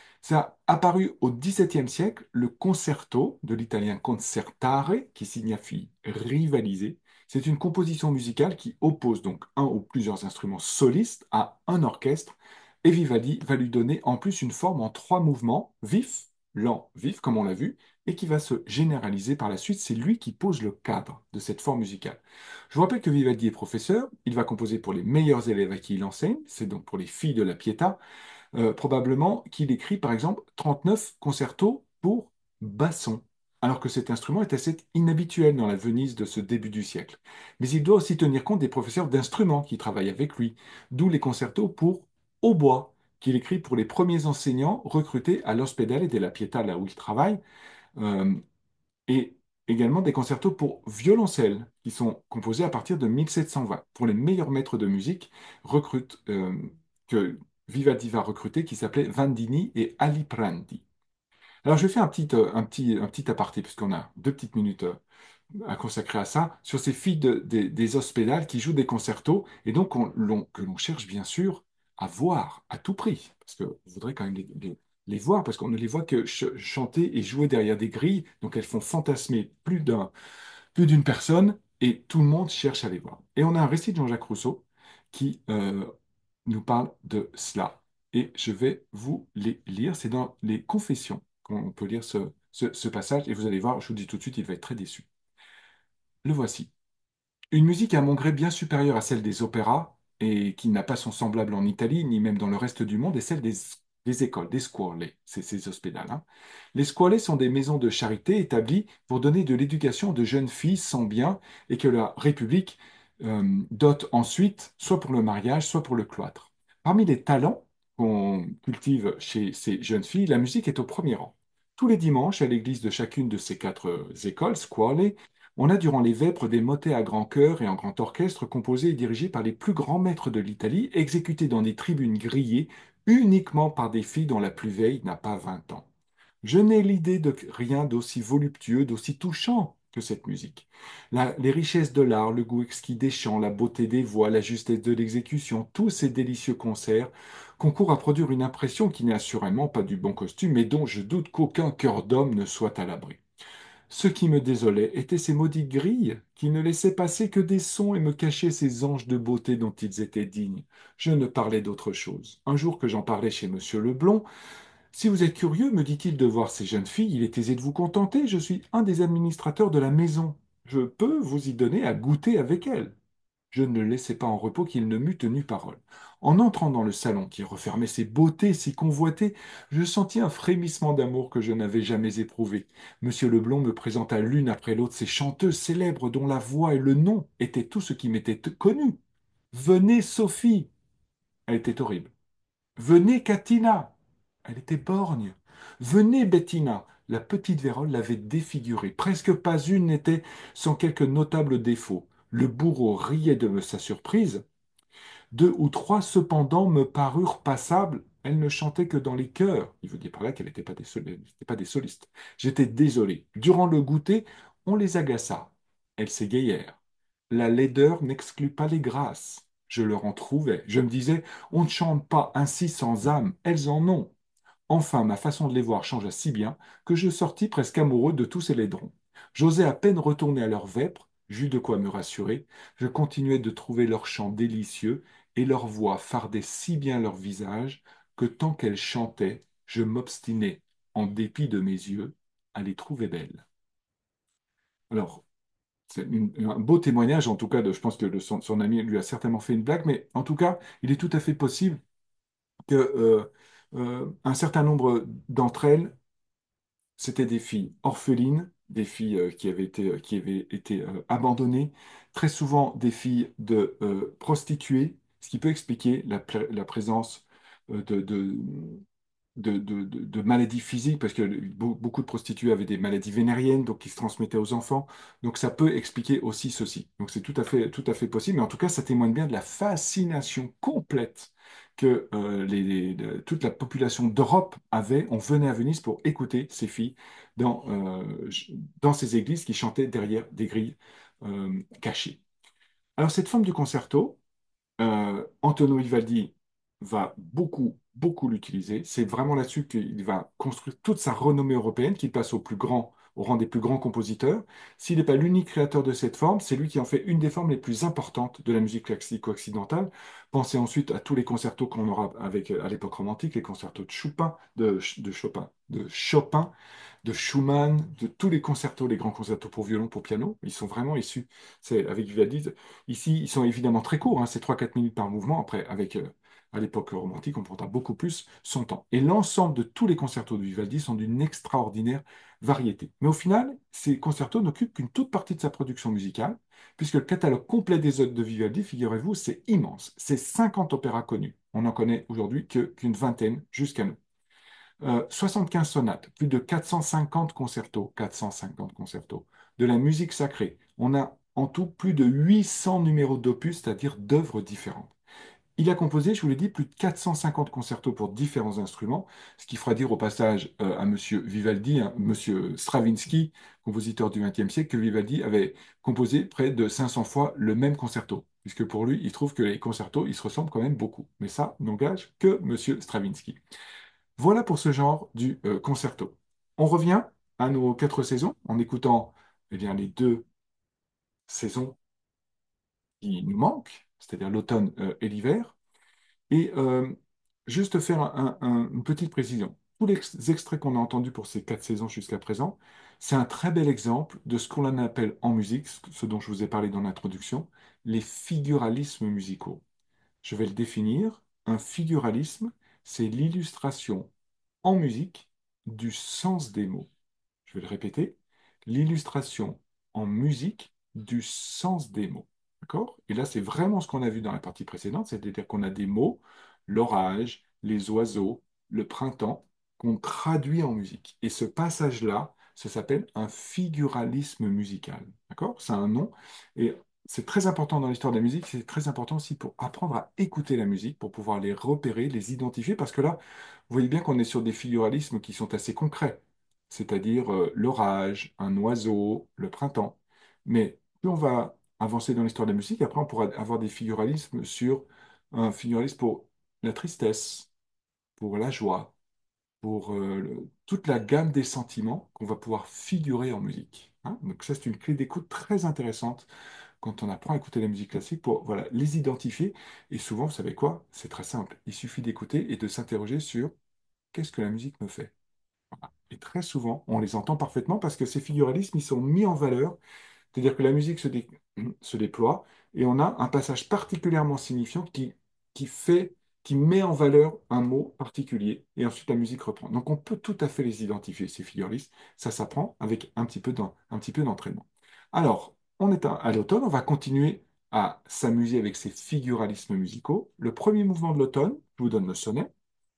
Ça a apparu au dix-septième siècle, le concerto de l'italien concertare, qui signifie rivaliser. C'est une composition musicale qui oppose donc un ou plusieurs instruments solistes à un orchestre. Et Vivaldi va lui donner en plus une forme en trois mouvements, vif, lent, vif, comme on l'a vu, et qui va se généraliser par la suite. C'est lui qui pose le cadre de cette forme musicale. Je vous rappelle que Vivaldi est professeur. Il va composer pour les meilleurs élèves à qui il enseigne. C'est donc pour les filles de la Pietà euh, probablement qu'il écrit par exemple trente-neuf concertos pour basson, alors que cet instrument est assez inhabituel dans la Venise de ce début du siècle. Mais il doit aussi tenir compte des professeurs d'instruments qui travaillent avec lui, d'où les concertos pour hautbois, qu'il écrit pour les premiers enseignants recrutés à l'Ospedale della Pietà, là où il travaille, euh, et également des concertos pour violoncelle, qui sont composés à partir de mille sept cent vingt, pour les meilleurs maîtres de musique recrute, euh, que Vivaldi va recruter, qui s'appelaient Vandini et Aliprandi. Alors je vais faire un petit, euh, un petit, un petit aparté, puisqu'on a deux petites minutes euh, à consacrer à ça, sur ces filles de- des des hospedales qui jouent des concertos, et donc on- l'on- que l'on cherche bien sûr à voir à tout prix, parce qu'on voudrait quand même les, les- les voir, parce qu'on ne les voit que ch- chanter et jouer derrière des grilles, donc elles font fantasmer plus d'un, plus d'une personne, et tout le monde cherche à les voir. Et on a un récit de Jean-Jacques Rousseau qui euh, nous parle de cela, et je vais vous les lire, c'est dans les Confessions qu'on peut lire ce, ce ce passage, et vous allez voir, je vous dis tout de suite, il va être très déçu. Le voici. Une musique à mon gré bien supérieure à celle des opéras, et qui n'a pas son semblable en Italie, ni même dans le reste du monde, est celle des, des écoles, des scuole, c'est ces hospitals, hein. Les scuole sont des maisons de charité établies pour donner de l'éducation de jeunes filles sans bien, et que la République euh, dote ensuite, soit pour le mariage, soit pour le cloître. Parmi les talents qu'on cultive chez ces jeunes filles, la musique est au premier rang. Tous les dimanches, à l'église de chacune de ces quatre euh, écoles, scuole, on a durant les vêpres des motets à grand chœur et en grand orchestre composés et dirigés par les plus grands maîtres de l'Italie, exécutés dans des tribunes grillées uniquement par des filles dont la plus vieille n'a pas vingt ans. Je n'ai l'idée de rien d'aussi voluptueux, d'aussi touchant que cette musique. La- les richesses de l'art, le goût exquis des chants, la beauté des voix, la justesse de l'exécution, tous ces délicieux concerts concourent à produire une impression qui n'est assurément pas du bon costume, mais dont je doute qu'aucun cœur d'homme ne soit à l'abri. Ce qui me désolait étaient ces maudites grilles qui ne laissaient passer que des sons et me cachaient ces anges de beauté dont ils étaient dignes. Je ne parlais d'autre chose. Un jour que j'en parlais chez Monsieur Leblond, si vous êtes curieux, me dit-il, de voir ces jeunes filles, il est aisé de vous contenter. Je suis un des administrateurs de la maison. Je peux vous y donner à goûter avec elles. Je ne le laissai pas en repos qu'il ne m'eût tenu parole. En entrant dans le salon qui refermait ces beautés si convoitées, je sentis un frémissement d'amour que je n'avais jamais éprouvé. Monsieur Leblond me présenta l'une après l'autre ces chanteuses célèbres dont la voix et le nom étaient tout ce qui m'était connu. Venez Sophie, elle était horrible. Venez Katina, elle était borgne. Venez Bettina, la petite Vérole l'avait défigurée. Presque pas une n'était sans quelques notables défauts. Le bourreau riait de sa surprise. Deux ou trois, cependant, me parurent passables. Elle ne chantait que dans les chœurs. Il veut dire par là qu'elle n'était pas des, sol- n'était pas des solistes. J'étais désolé. Durant le goûter, on les agaça. Elles s'égayèrent. La laideur n'exclut pas les grâces. Je leur en trouvais. Je me disais, on ne chante pas ainsi sans âme. Elles en ont. Enfin, ma façon de les voir changea si bien que je sortis presque amoureux de tous ces laidrons. J'osais à peine retourner à leur vêpres, j'eus de quoi me rassurer. Je continuais de trouver leur chant délicieux et leur voix fardait si bien leur visage que tant qu'elles chantaient, je m'obstinais, en dépit de mes yeux, à les trouver belles. Alors, c'est une- un beau témoignage, en tout cas, de, je pense que le- son, son ami lui a certainement fait une blague, mais en tout cas, il est tout à fait possible que euh, euh, un certain nombre d'entre elles c'était des filles orphelines, des filles euh, qui avaient été, euh, qui avaient été euh, abandonnées, très souvent des filles de euh, prostituées, ce qui peut expliquer la, pla- la présence euh, de, de, de, de- de- de maladies physiques, parce que be- beaucoup de prostituées avaient des maladies vénériennes, donc qui se transmettaient aux enfants. Donc ça peut expliquer aussi ceci. Donc c'est tout à fait, tout à fait possible, mais en tout cas, ça témoigne bien de la fascination complète que euh, les- les- le- toute la population d'Europe avait. On venait à Venise pour écouter ces filles dans, euh, dans ces églises qui chantaient derrière des grilles euh, cachées. Alors cette forme du concerto, euh, Antonio Vivaldi va beaucoup, beaucoup l'utiliser. C'est vraiment là-dessus qu'il va construire toute sa renommée européenne, qu'il passe au plus grand, au rang des plus grands compositeurs. S'il n'est pas l'unique créateur de cette forme, c'est lui qui en fait une des formes les plus importantes de la musique classico-occidentale. Pensez ensuite à tous les concertos qu'on aura avec, à l'époque romantique, les concertos de Chopin, de, de Chopin, de Chopin, de Schumann, de tous les concertos, les grands concertos pour violon, pour piano. Ils sont vraiment issus. C'est avec Vivaldi. Ici, ils sont évidemment très courts, hein, c'est trois quatre minutes par mouvement. Après, avec, euh, à l'époque romantique, on prendra beaucoup plus son temps. Et l'ensemble de tous les concertos de Vivaldi sont d'une extraordinaire variété. Mais au final, ces concertos n'occupent qu'une toute partie de sa production musicale, puisque le catalogue complet des œuvres de Vivaldi, figurez-vous, c'est immense. C'est cinquante opéras connus. On n'en connaît aujourd'hui que- qu'une vingtaine jusqu'à nous. Euh, soixante-quinze sonates, plus de quatre cent cinquante concertos, quatre cent cinquante concertos, de la musique sacrée. On a en tout plus de huit cents numéros d'opus, c'est-à-dire d'œuvres différentes. Il a composé, je vous l'ai dit, plus de quatre cent cinquante concertos pour différents instruments, ce qui fera dire au passage euh, à Monsieur Vivaldi, hein, Monsieur Stravinsky, compositeur du vingtième siècle, que Vivaldi avait composé près de cinq cents fois le même concerto, puisque pour lui, il trouve que les concertos, ils se ressemblent quand même beaucoup. Mais ça n'engage que Monsieur Stravinsky. Voilà pour ce genre du euh, concerto. On revient à nos quatre saisons en écoutant eh bien, les deux saisons qui nous manquent, c'est-à-dire l'automne euh, et l'hiver. Et euh, juste faire un- un- une petite précision. Tous les ex- extraits qu'on a entendus pour ces quatre saisons jusqu'à présent, c'est un très bel exemple de ce qu'on appelle en musique, ce ce dont je vous ai parlé dans l'introduction, les figuralismes musicaux. Je vais le définir. Un figuralisme, c'est l'illustration en musique du sens des mots. Je vais le répéter. L'illustration en musique du sens des mots. D'accord? Et là, c'est vraiment ce qu'on a vu dans la partie précédente, c'est-à-dire qu'on a des mots, l'orage, les oiseaux, le printemps, qu'on traduit en musique. Et ce passage-là, ça s'appelle un figuralisme musical. D'accord? C'est un nom. Et c'est très important dans l'histoire de la musique, c'est très important aussi pour apprendre à écouter la musique, pour pouvoir les repérer, les identifier, parce que là, vous voyez bien qu'on est sur des figuralismes qui sont assez concrets, c'est-à-dire euh, l'orage, un oiseau, le printemps. Mais plus on va avancer dans l'histoire de la musique, après on pourra avoir des figuralismes sur un figuralisme pour la tristesse, pour la joie, pour euh, le- toute la gamme des sentiments qu'on va pouvoir figurer en musique. Hein. Donc ça, c'est une clé d'écoute très intéressante quand on apprend à écouter la musique classique pour voilà, les identifier. Et souvent, vous savez quoi? C'est très simple. Il suffit d'écouter et de s'interroger sur qu'est-ce que la musique me fait? Et très souvent, on les entend parfaitement parce que ces figuralismes, ils sont mis en valeur, c'est-à-dire que la musique se, dé- se déploie et on a un passage particulièrement signifiant qui, qui fait, qui met en valeur un mot particulier et ensuite la musique reprend. Donc on peut tout à fait les identifier, ces figuralismes. Ça s'apprend avec un petit peu d'en- un petit peu d'entraînement. Alors, on est à, à l'automne, on va continuer à s'amuser avec ces figuralismes musicaux. Le premier mouvement de l'automne, je vous donne le sonnet.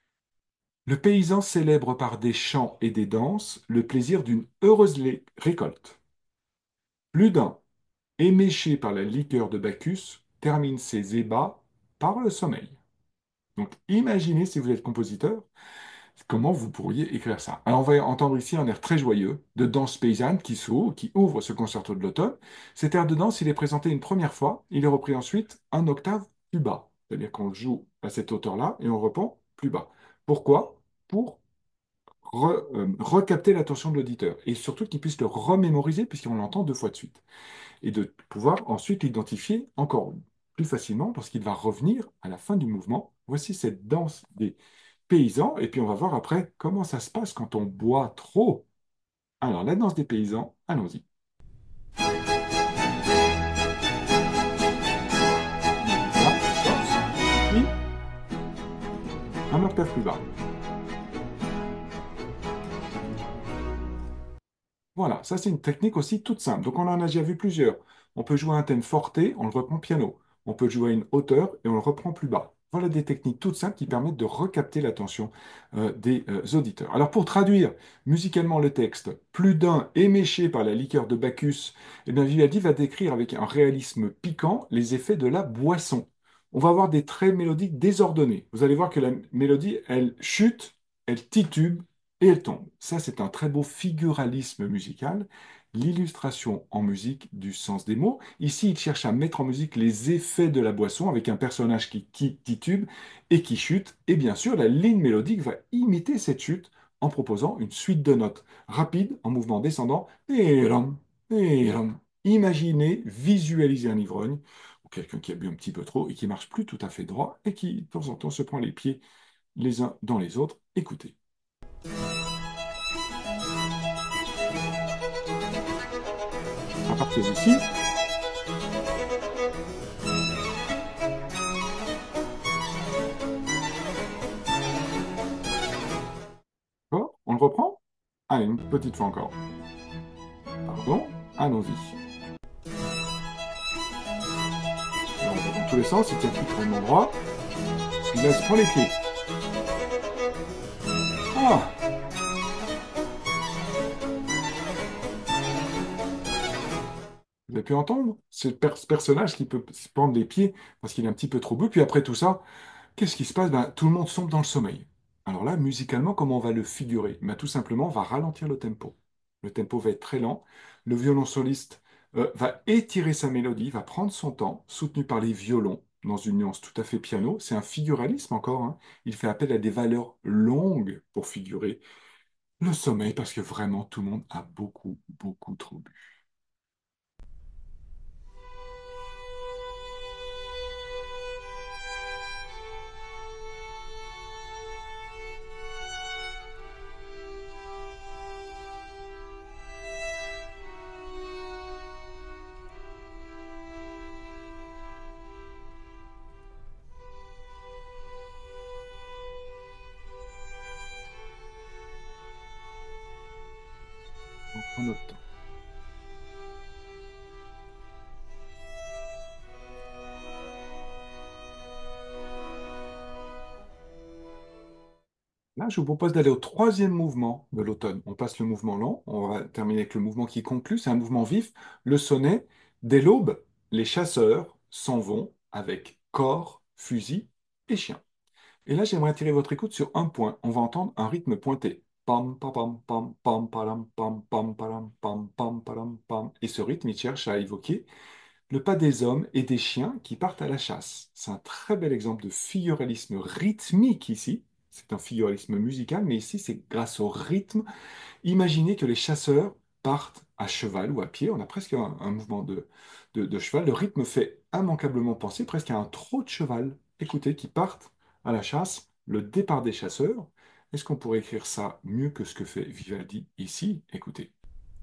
Le paysan célèbre par des chants et des danses le plaisir d'une heureuse lé- récolte. Plus d'un éméché par la liqueur de Bacchus, termine ses ébats par le sommeil. Donc imaginez si vous êtes compositeur, comment vous pourriez écrire ça? Alors, on va entendre ici un air très joyeux de danse paysanne qui s'ouvre, qui ouvre ce concerto de l'automne. Cet air de danse, il est présenté une première fois, il est repris ensuite un octave plus bas. C'est-à-dire qu'on le joue à cette hauteur-là et on reprend plus bas. Pourquoi? Pour re- euh, recapter l'attention de l'auditeur et surtout qu'il puisse le remémoriser puisqu'on l'entend deux fois de suite. Et de pouvoir ensuite l'identifier encore plus facilement lorsqu'il va revenir à la fin du mouvement. Voici cette danse des paysans, et puis on va voir après comment ça se passe quand on boit trop. Alors, la danse des paysans, allons-y. Donc voilà, force, et puis un octave plus bas. Voilà, ça c'est une technique aussi toute simple. Donc on en a déjà vu plusieurs. On peut jouer un thème forté, on le reprend piano. On peut jouer à une hauteur et on le reprend plus bas. Voilà des techniques toutes simples qui permettent de recapter l'attention euh, des euh, auditeurs. Alors pour traduire musicalement le texte, plus d'un éméché par la liqueur de Bacchus, eh bien Vivaldi va décrire avec un réalisme piquant les effets de la boisson. On va avoir des traits mélodiques désordonnés. Vous allez voir que la mélodie, elle chute, elle titube, et elle tombe. Ça, c'est un très beau figuralisme musical, l'illustration en musique du sens des mots. Ici, il cherche à mettre en musique les effets de la boisson avec un personnage qui, qui titube et qui chute. Et bien sûr, la ligne mélodique va imiter cette chute en proposant une suite de notes rapides en mouvement descendant. Téram, téram. Imaginez, visualisez un ivrogne ou quelqu'un qui a bu un petit peu trop et qui marche plus tout à fait droit et qui, de temps en temps, se prend les pieds les uns dans les autres. Écoutez. À partir d'ici, d'accord, on le reprend? Ah, une petite fois encore. Pardon, allons-y. Et on va dans tous les sens, il tient plus au même endroit. Puis là, il se prend les pieds. Ah! Vous avez pu entendre? Ce per- ce personnage qui peut se prendre les pieds parce qu'il est un petit peu trop bu. Puis après tout ça, qu'est-ce qui se passe? Ben, tout le monde sombre dans le sommeil. Alors là, musicalement, comment on va le figurer? Ben, tout simplement, on va ralentir le tempo. Le tempo va être très lent. Le violon soliste euh, va étirer sa mélodie, va prendre son temps, soutenu par les violons, dans une nuance tout à fait piano. C'est un figuralisme encore, hein. Il fait appel à des valeurs longues pour figurer le sommeil, parce que vraiment, tout le monde a beaucoup, beaucoup trop bu. On prend notre temps. Là, je vous propose d'aller au troisième mouvement de l'automne. On passe le mouvement lent, on va terminer avec le mouvement qui conclut, c'est un mouvement vif, le sonnet. Dès l'aube, les chasseurs s'en vont avec corps, fusil et chien. Et là, j'aimerais attirer votre écoute sur un point. On va entendre un rythme pointé. Pam, pam, pam, pam, pam, palam, pam, pam, palam, pam, pam, palam, pam. Et ce rythme, il cherche à évoquer le pas des hommes et des chiens qui partent à la chasse. C'est un très bel exemple de figuralisme rythmique ici. C'est un figuralisme musical, mais ici, c'est grâce au rythme. Imaginez que les chasseurs partent à cheval ou à pied. On a presque un, un mouvement de, de, de cheval. Le rythme fait immanquablement penser presque à un trot de cheval. Écoutez, qui partent à la chasse, le départ des chasseurs. Est-ce qu'on pourrait écrire ça mieux que ce que fait Vivaldi ici? Écoutez.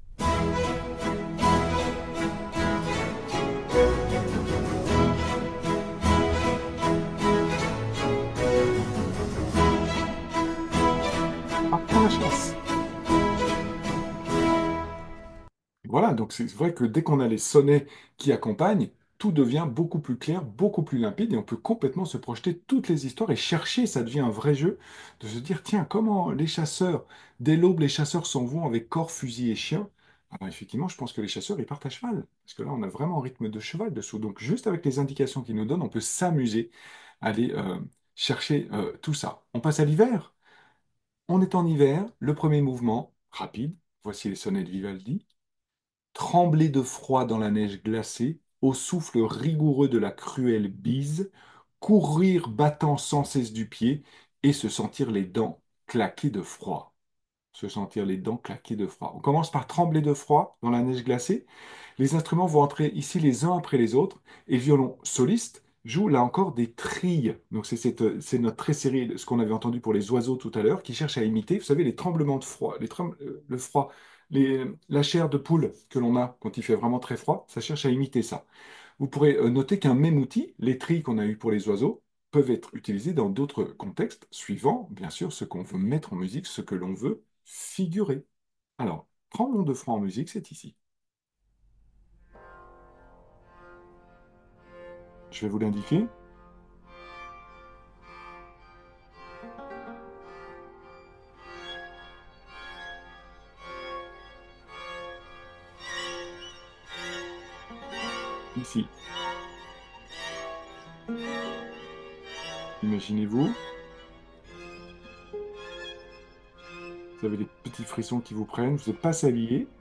Partent à la chasse. Voilà, donc c'est vrai que dès qu'on a les sonnets qui accompagnent, tout devient beaucoup plus clair, beaucoup plus limpide, et on peut complètement se projeter toutes les histoires et chercher, ça devient un vrai jeu, de se dire, tiens, comment les chasseurs, dès l'aube, les chasseurs s'en vont avec corps, fusil et chien, Alors effectivement, je pense que les chasseurs, ils partent à cheval, parce que là, on a vraiment un rythme de cheval dessous. Donc juste avec les indications qu'ils nous donnent, on peut s'amuser à aller euh, chercher euh, tout ça. On passe à l'hiver. On est en hiver, le premier mouvement, rapide, voici les sonnets de Vivaldi. Trembler de froid dans la neige glacée, au souffle rigoureux de la cruelle bise, courir battant sans cesse du pied et se sentir les dents claquer de froid. Se sentir les dents claquer de froid. On commence par trembler de froid dans la neige glacée. Les instruments vont entrer ici les uns après les autres et le violon soliste joue là encore des trilles. Donc c'est cette- c'est notre très série, ce qu'on avait entendu pour les oiseaux tout à l'heure, qui cherche à imiter, vous savez, les tremblements de froid, les trem- euh, le froid, les- la chair de poule que l'on a quand il fait vraiment très froid, ça cherche à imiter ça. Vous pourrez euh, noter qu'un même outil, les trilles qu'on a eu pour les oiseaux, peuvent être utilisés dans d'autres contextes, suivant bien sûr ce qu'on veut mettre en musique, ce que l'on veut figurer. Alors, tremblons de froid en musique, c'est ici. Je vais vous l'indiquer. Ici, imaginez-vous, vous avez des petits frissons qui vous prennent, vous n'êtes pas sablier,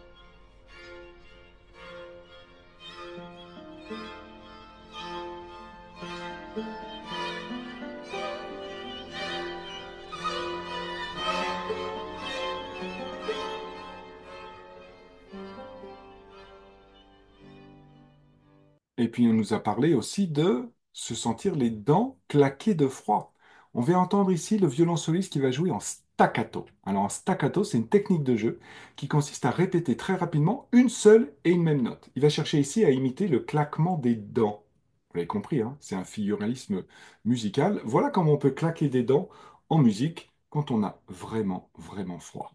et puis on nous a parlé aussi de se sentir les dents claquer de froid. On va entendre ici le violon soliste qui va jouer en staccato. Alors en staccato, c'est une technique de jeu qui consiste à répéter très rapidement une seule et une même note. Il va chercher ici à imiter le claquement des dents. Vous l'avez compris, hein, c'est un figuralisme musical. Voilà comment on peut claquer des dents en musique quand on a vraiment, vraiment froid.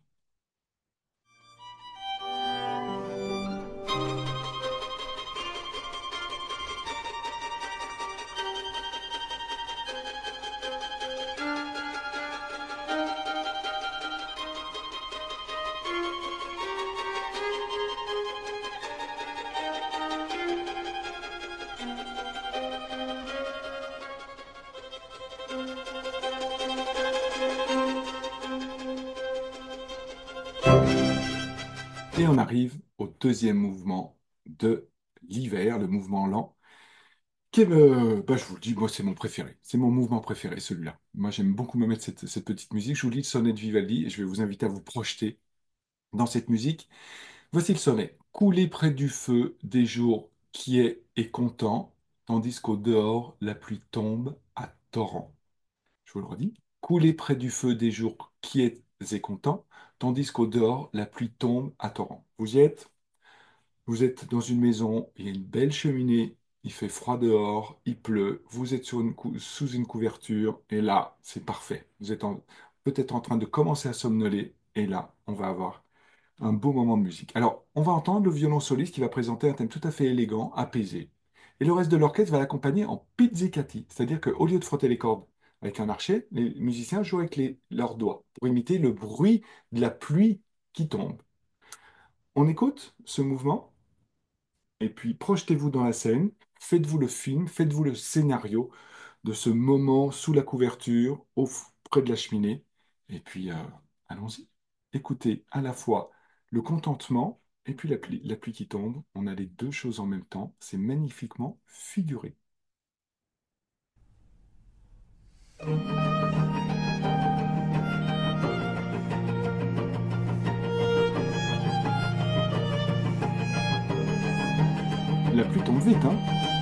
Et on arrive au deuxième mouvement de l'hiver, le mouvement lent, qui est, euh, bah, je vous le dis, moi c'est mon préféré. C'est mon mouvement préféré, celui-là. Moi j'aime beaucoup me mettre cette, cette petite musique. Je vous lis le sonnet de Vivaldi et je vais vous inviter à vous projeter dans cette musique. Voici le sonnet. Couler près du feu des jours qui est et content, tandis qu'au dehors la pluie tombe à torrent. Je vous le redis. Couler près du feu des jours qui est et content, tandis qu'au dehors la pluie tombe à torrent. Vous y êtes? Vous êtes dans une maison, il y a une belle cheminée, il fait froid dehors, il pleut, vous êtes sur une cou- sous une couverture, et là, c'est parfait. Vous êtes en- peut-être en train de commencer à somnoler, et là, on va avoir un beau moment de musique. Alors, on va entendre le violon soliste qui va présenter un thème tout à fait élégant, apaisé. Et le reste de l'orchestre va l'accompagner en pizzicati, c'est-à-dire qu'au lieu de frotter les cordes avec un archet, les musiciens jouent avec les- leurs doigts pour imiter le bruit de la pluie qui tombe. On écoute ce mouvement? Et puis, projetez-vous dans la scène, faites-vous le film, faites-vous le scénario de ce moment sous la couverture, au, f- près de la cheminée. Et puis, euh, allons-y. Écoutez à la fois le contentement et puis la pluie, la pluie qui tombe. On a les deux choses en même temps. C'est magnifiquement figuré. La pluie tombe vite, hein?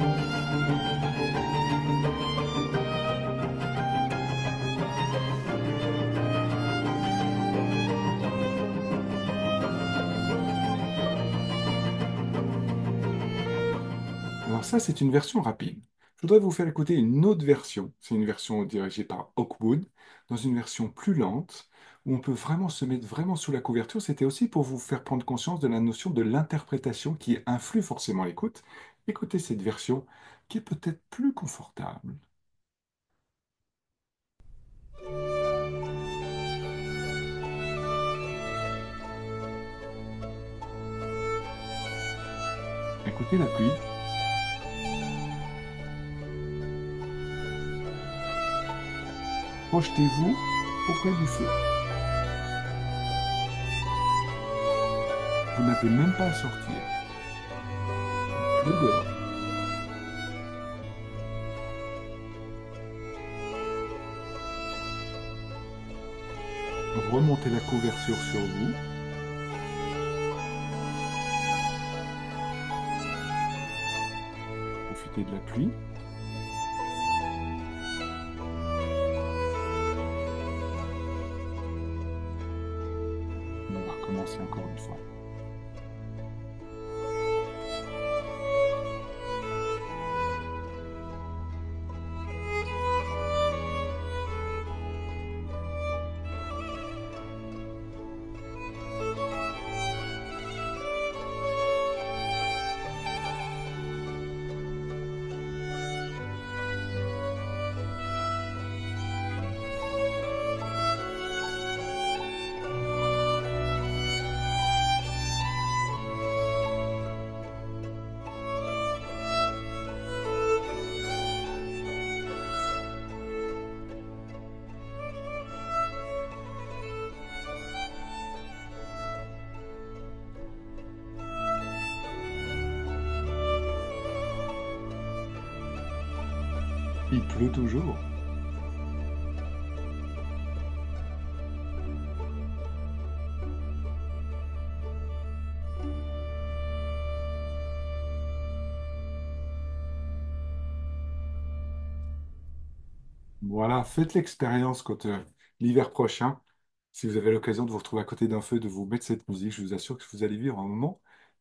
Alors ça, c'est une version rapide. Je voudrais vous faire écouter une autre version. C'est une version dirigée par Hawkwood, dans une version plus lente, où on peut vraiment se mettre vraiment sous la couverture. C'était aussi pour vous faire prendre conscience de la notion de l'interprétation qui influe forcément l'écoute. Écoutez cette version qui est peut-être plus confortable. écouter la pluie. Projetez-vous auprès du feu. Vous n'avez même pas à sortir. Il pleut dehors. Remontez la couverture sur vous. Profitez de la pluie. On va recommencer encore une fois. Il pleut toujours. Voilà, faites l'expérience quand euh, l'hiver prochain, si vous avez l'occasion de vous retrouver à côté d'un feu, de vous mettre cette musique, je vous assure que vous allez vivre un moment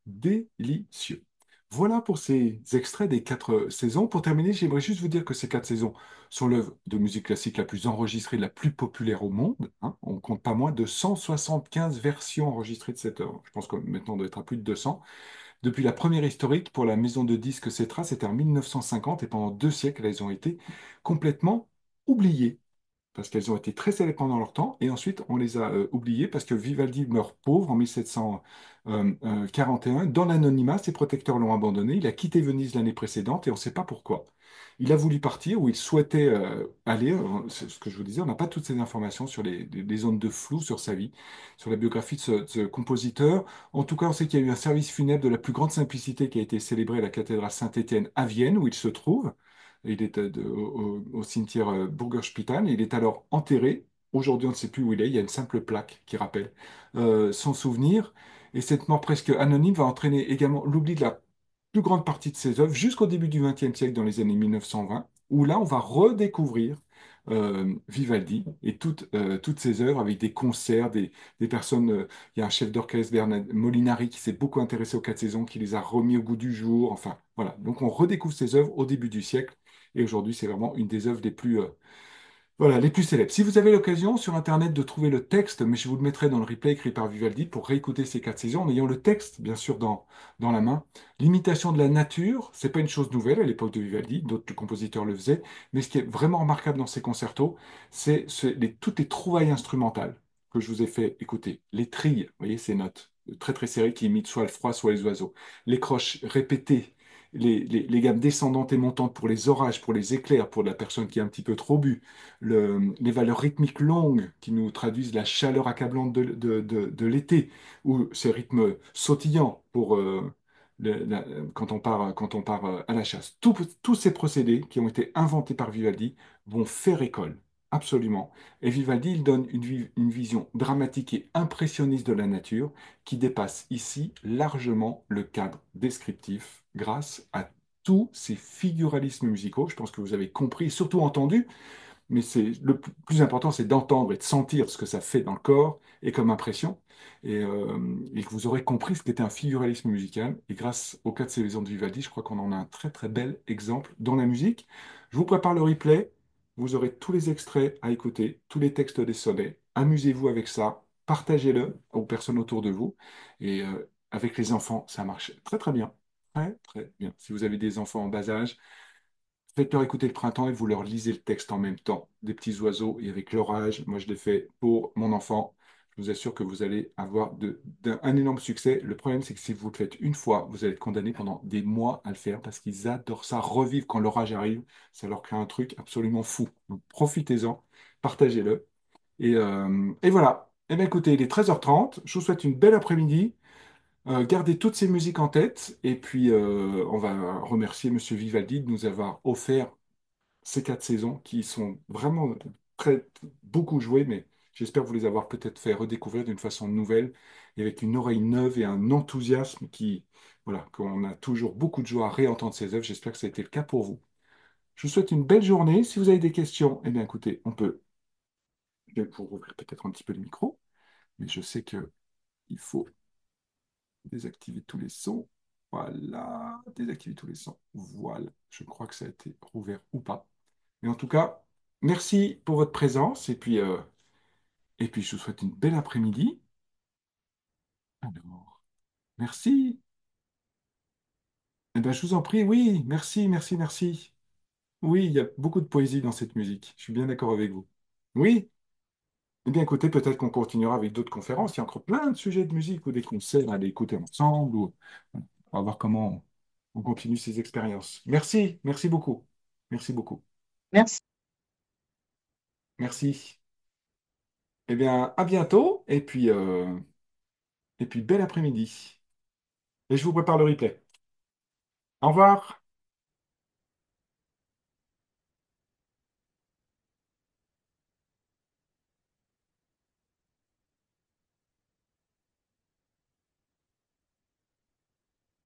délicieux. Voilà pour ces extraits des quatre euh, saisons. Pour terminer, j'aimerais juste vous dire que ces quatre saisons sont l'œuvre de musique classique la plus enregistrée, la plus populaire au monde, hein. On compte pas moins de cent soixante-quinze versions enregistrées de cette œuvre. Je pense que maintenant on doit être à plus de deux cents. Depuis la première historique pour la maison de disques Cetra, c'était en mille neuf cent cinquante et pendant deux siècles, elles ont été complètement oubliées parce qu'elles ont été très célèbres pendant leur temps, et ensuite on les a euh, oubliées parce que Vivaldi meurt pauvre en mille sept cent quarante et un. Dans l'anonymat, ses protecteurs l'ont abandonné, il a quitté Venise l'année précédente et on ne sait pas pourquoi. Il a voulu partir où il souhaitait euh, aller, euh, c'est ce que je vous disais, on n'a pas toutes ces informations sur les, les- les zones de flou sur sa vie, sur la biographie de ce, de ce compositeur. En tout cas, on sait qu'il y a eu un service funèbre de la plus grande simplicité qui a été célébré à la cathédrale Saint-Étienne à Vienne, où il se trouve. Il est euh, de- au, au cimetière euh, Burgerspital. Il est alors enterré. Aujourd'hui, on ne sait plus où il est. Il y a une simple plaque qui rappelle euh, son souvenir. Et cette mort presque anonyme va entraîner également l'oubli de la plus grande partie de ses œuvres jusqu'au début du vingtième siècle, dans les années mille neuf cent vingt, où là, on va redécouvrir euh, Vivaldi et toutes, euh, toutes ses œuvres avec des concerts, des, des personnes. Euh, il y a un chef d'orchestre, Bernard Molinari, qui s'est beaucoup intéressé aux quatre saisons, qui les a remis au goût du jour. Enfin, voilà. Donc, on redécouvre ses œuvres au début du siècle. Et aujourd'hui, c'est vraiment une des œuvres les plus, euh, voilà, les plus célèbres. Si vous avez l'occasion sur Internet de trouver le texte, mais je vous le mettrai dans le replay écrit par Vivaldi pour réécouter ces quatre saisons en ayant le texte, bien sûr, dans, dans la main. L'imitation de la nature, c'est pas une chose nouvelle à l'époque de Vivaldi, d'autres compositeurs le faisaient, mais ce qui est vraiment remarquable dans ces concertos, c'est ce- les- toutes les trouvailles instrumentales que je vous ai fait écouter. Les trilles, vous voyez ces notes euh, très très serrées qui imitent soit le froid, soit les oiseaux. Les croches répétées, les, les, les gammes descendantes et montantes pour les orages, pour les éclairs, pour la personne qui est un petit peu trop bu, le- les valeurs rythmiques longues qui nous traduisent la chaleur accablante de, de- de- de l'été, ou ces rythmes sautillants pour, euh, le- la- quand on part, quand on part euh, à la chasse. Tout- tous ces procédés qui ont été inventés par Vivaldi vont faire école, absolument. Et Vivaldi, il donne une, vi- une vision dramatique et impressionniste de la nature qui dépasse ici largement le cadre descriptif grâce à tous ces figuralismes musicaux. Je pense que vous avez compris et surtout entendu, mais c'est le p- plus important, c'est d'entendre et de sentir ce que ça fait dans le corps et comme impression, et, euh, et que vous aurez compris ce qu'était un figuralisme musical. Et grâce aux quatre saisons de Vivaldi, je crois qu'on en a un très très bel exemple dans la musique. Je vous prépare le replay. Vous aurez tous les extraits à écouter, tous les textes des sonnets. Amusez-vous avec ça, partagez-le aux personnes autour de vous. Et euh, avec les enfants, ça marche très très bien. Très très bien. Si vous avez des enfants en bas âge, faites-leur écouter le printemps et vous leur lisez le texte en même temps. Des petits oiseaux et avec l'orage. Moi, je l'ai fait pour mon enfant. Je vous assure que vous allez avoir de- d'un- un énorme succès. Le problème, c'est que si vous le faites une fois, vous allez être condamné pendant des mois à le faire parce qu'ils adorent ça, revivre quand l'orage arrive. Ça leur crée un truc absolument fou. Donc profitez-en, partagez-le. Et, euh, et voilà. Eh bien, écoutez, il est treize heures trente. Je vous souhaite une belle après-midi. Euh, gardez toutes ces musiques en tête. Et puis, euh, on va remercier Monsieur Vivaldi de nous avoir offert ces quatre saisons qui sont vraiment très beaucoup jouées, mais j'espère vous les avoir peut-être fait redécouvrir d'une façon nouvelle et avec une oreille neuve et un enthousiasme qui, voilà, qu'on a toujours beaucoup de joie à réentendre ces œuvres. J'espère que ça a été le cas pour vous. Je vous souhaite une belle journée. Si vous avez des questions, eh bien écoutez, on peut, je vais vous rouvrir peut-être un petit peu le micro, mais je sais que il faut désactiver tous les sons. Voilà, désactiver tous les sons. Voilà, je crois que ça a été rouvert ou pas. Mais en tout cas, merci pour votre présence et puis, euh, et puis je vous souhaite une belle après-midi. Alors, merci. Eh ben, je vous en prie, oui, merci, merci, merci. Oui, il y a beaucoup de poésie dans cette musique. Je suis bien d'accord avec vous. Oui, eh bien écoutez, peut-être qu'on continuera avec d'autres conférences. Il y a encore plein de sujets de musique ou des concerts à aller écouter ensemble. Ou... On va voir comment on continue ces expériences. Merci, merci beaucoup. Merci beaucoup. Merci. Merci. Eh bien, à bientôt et puis, euh, et puis bel après-midi. Et je vous prépare le replay. Au revoir.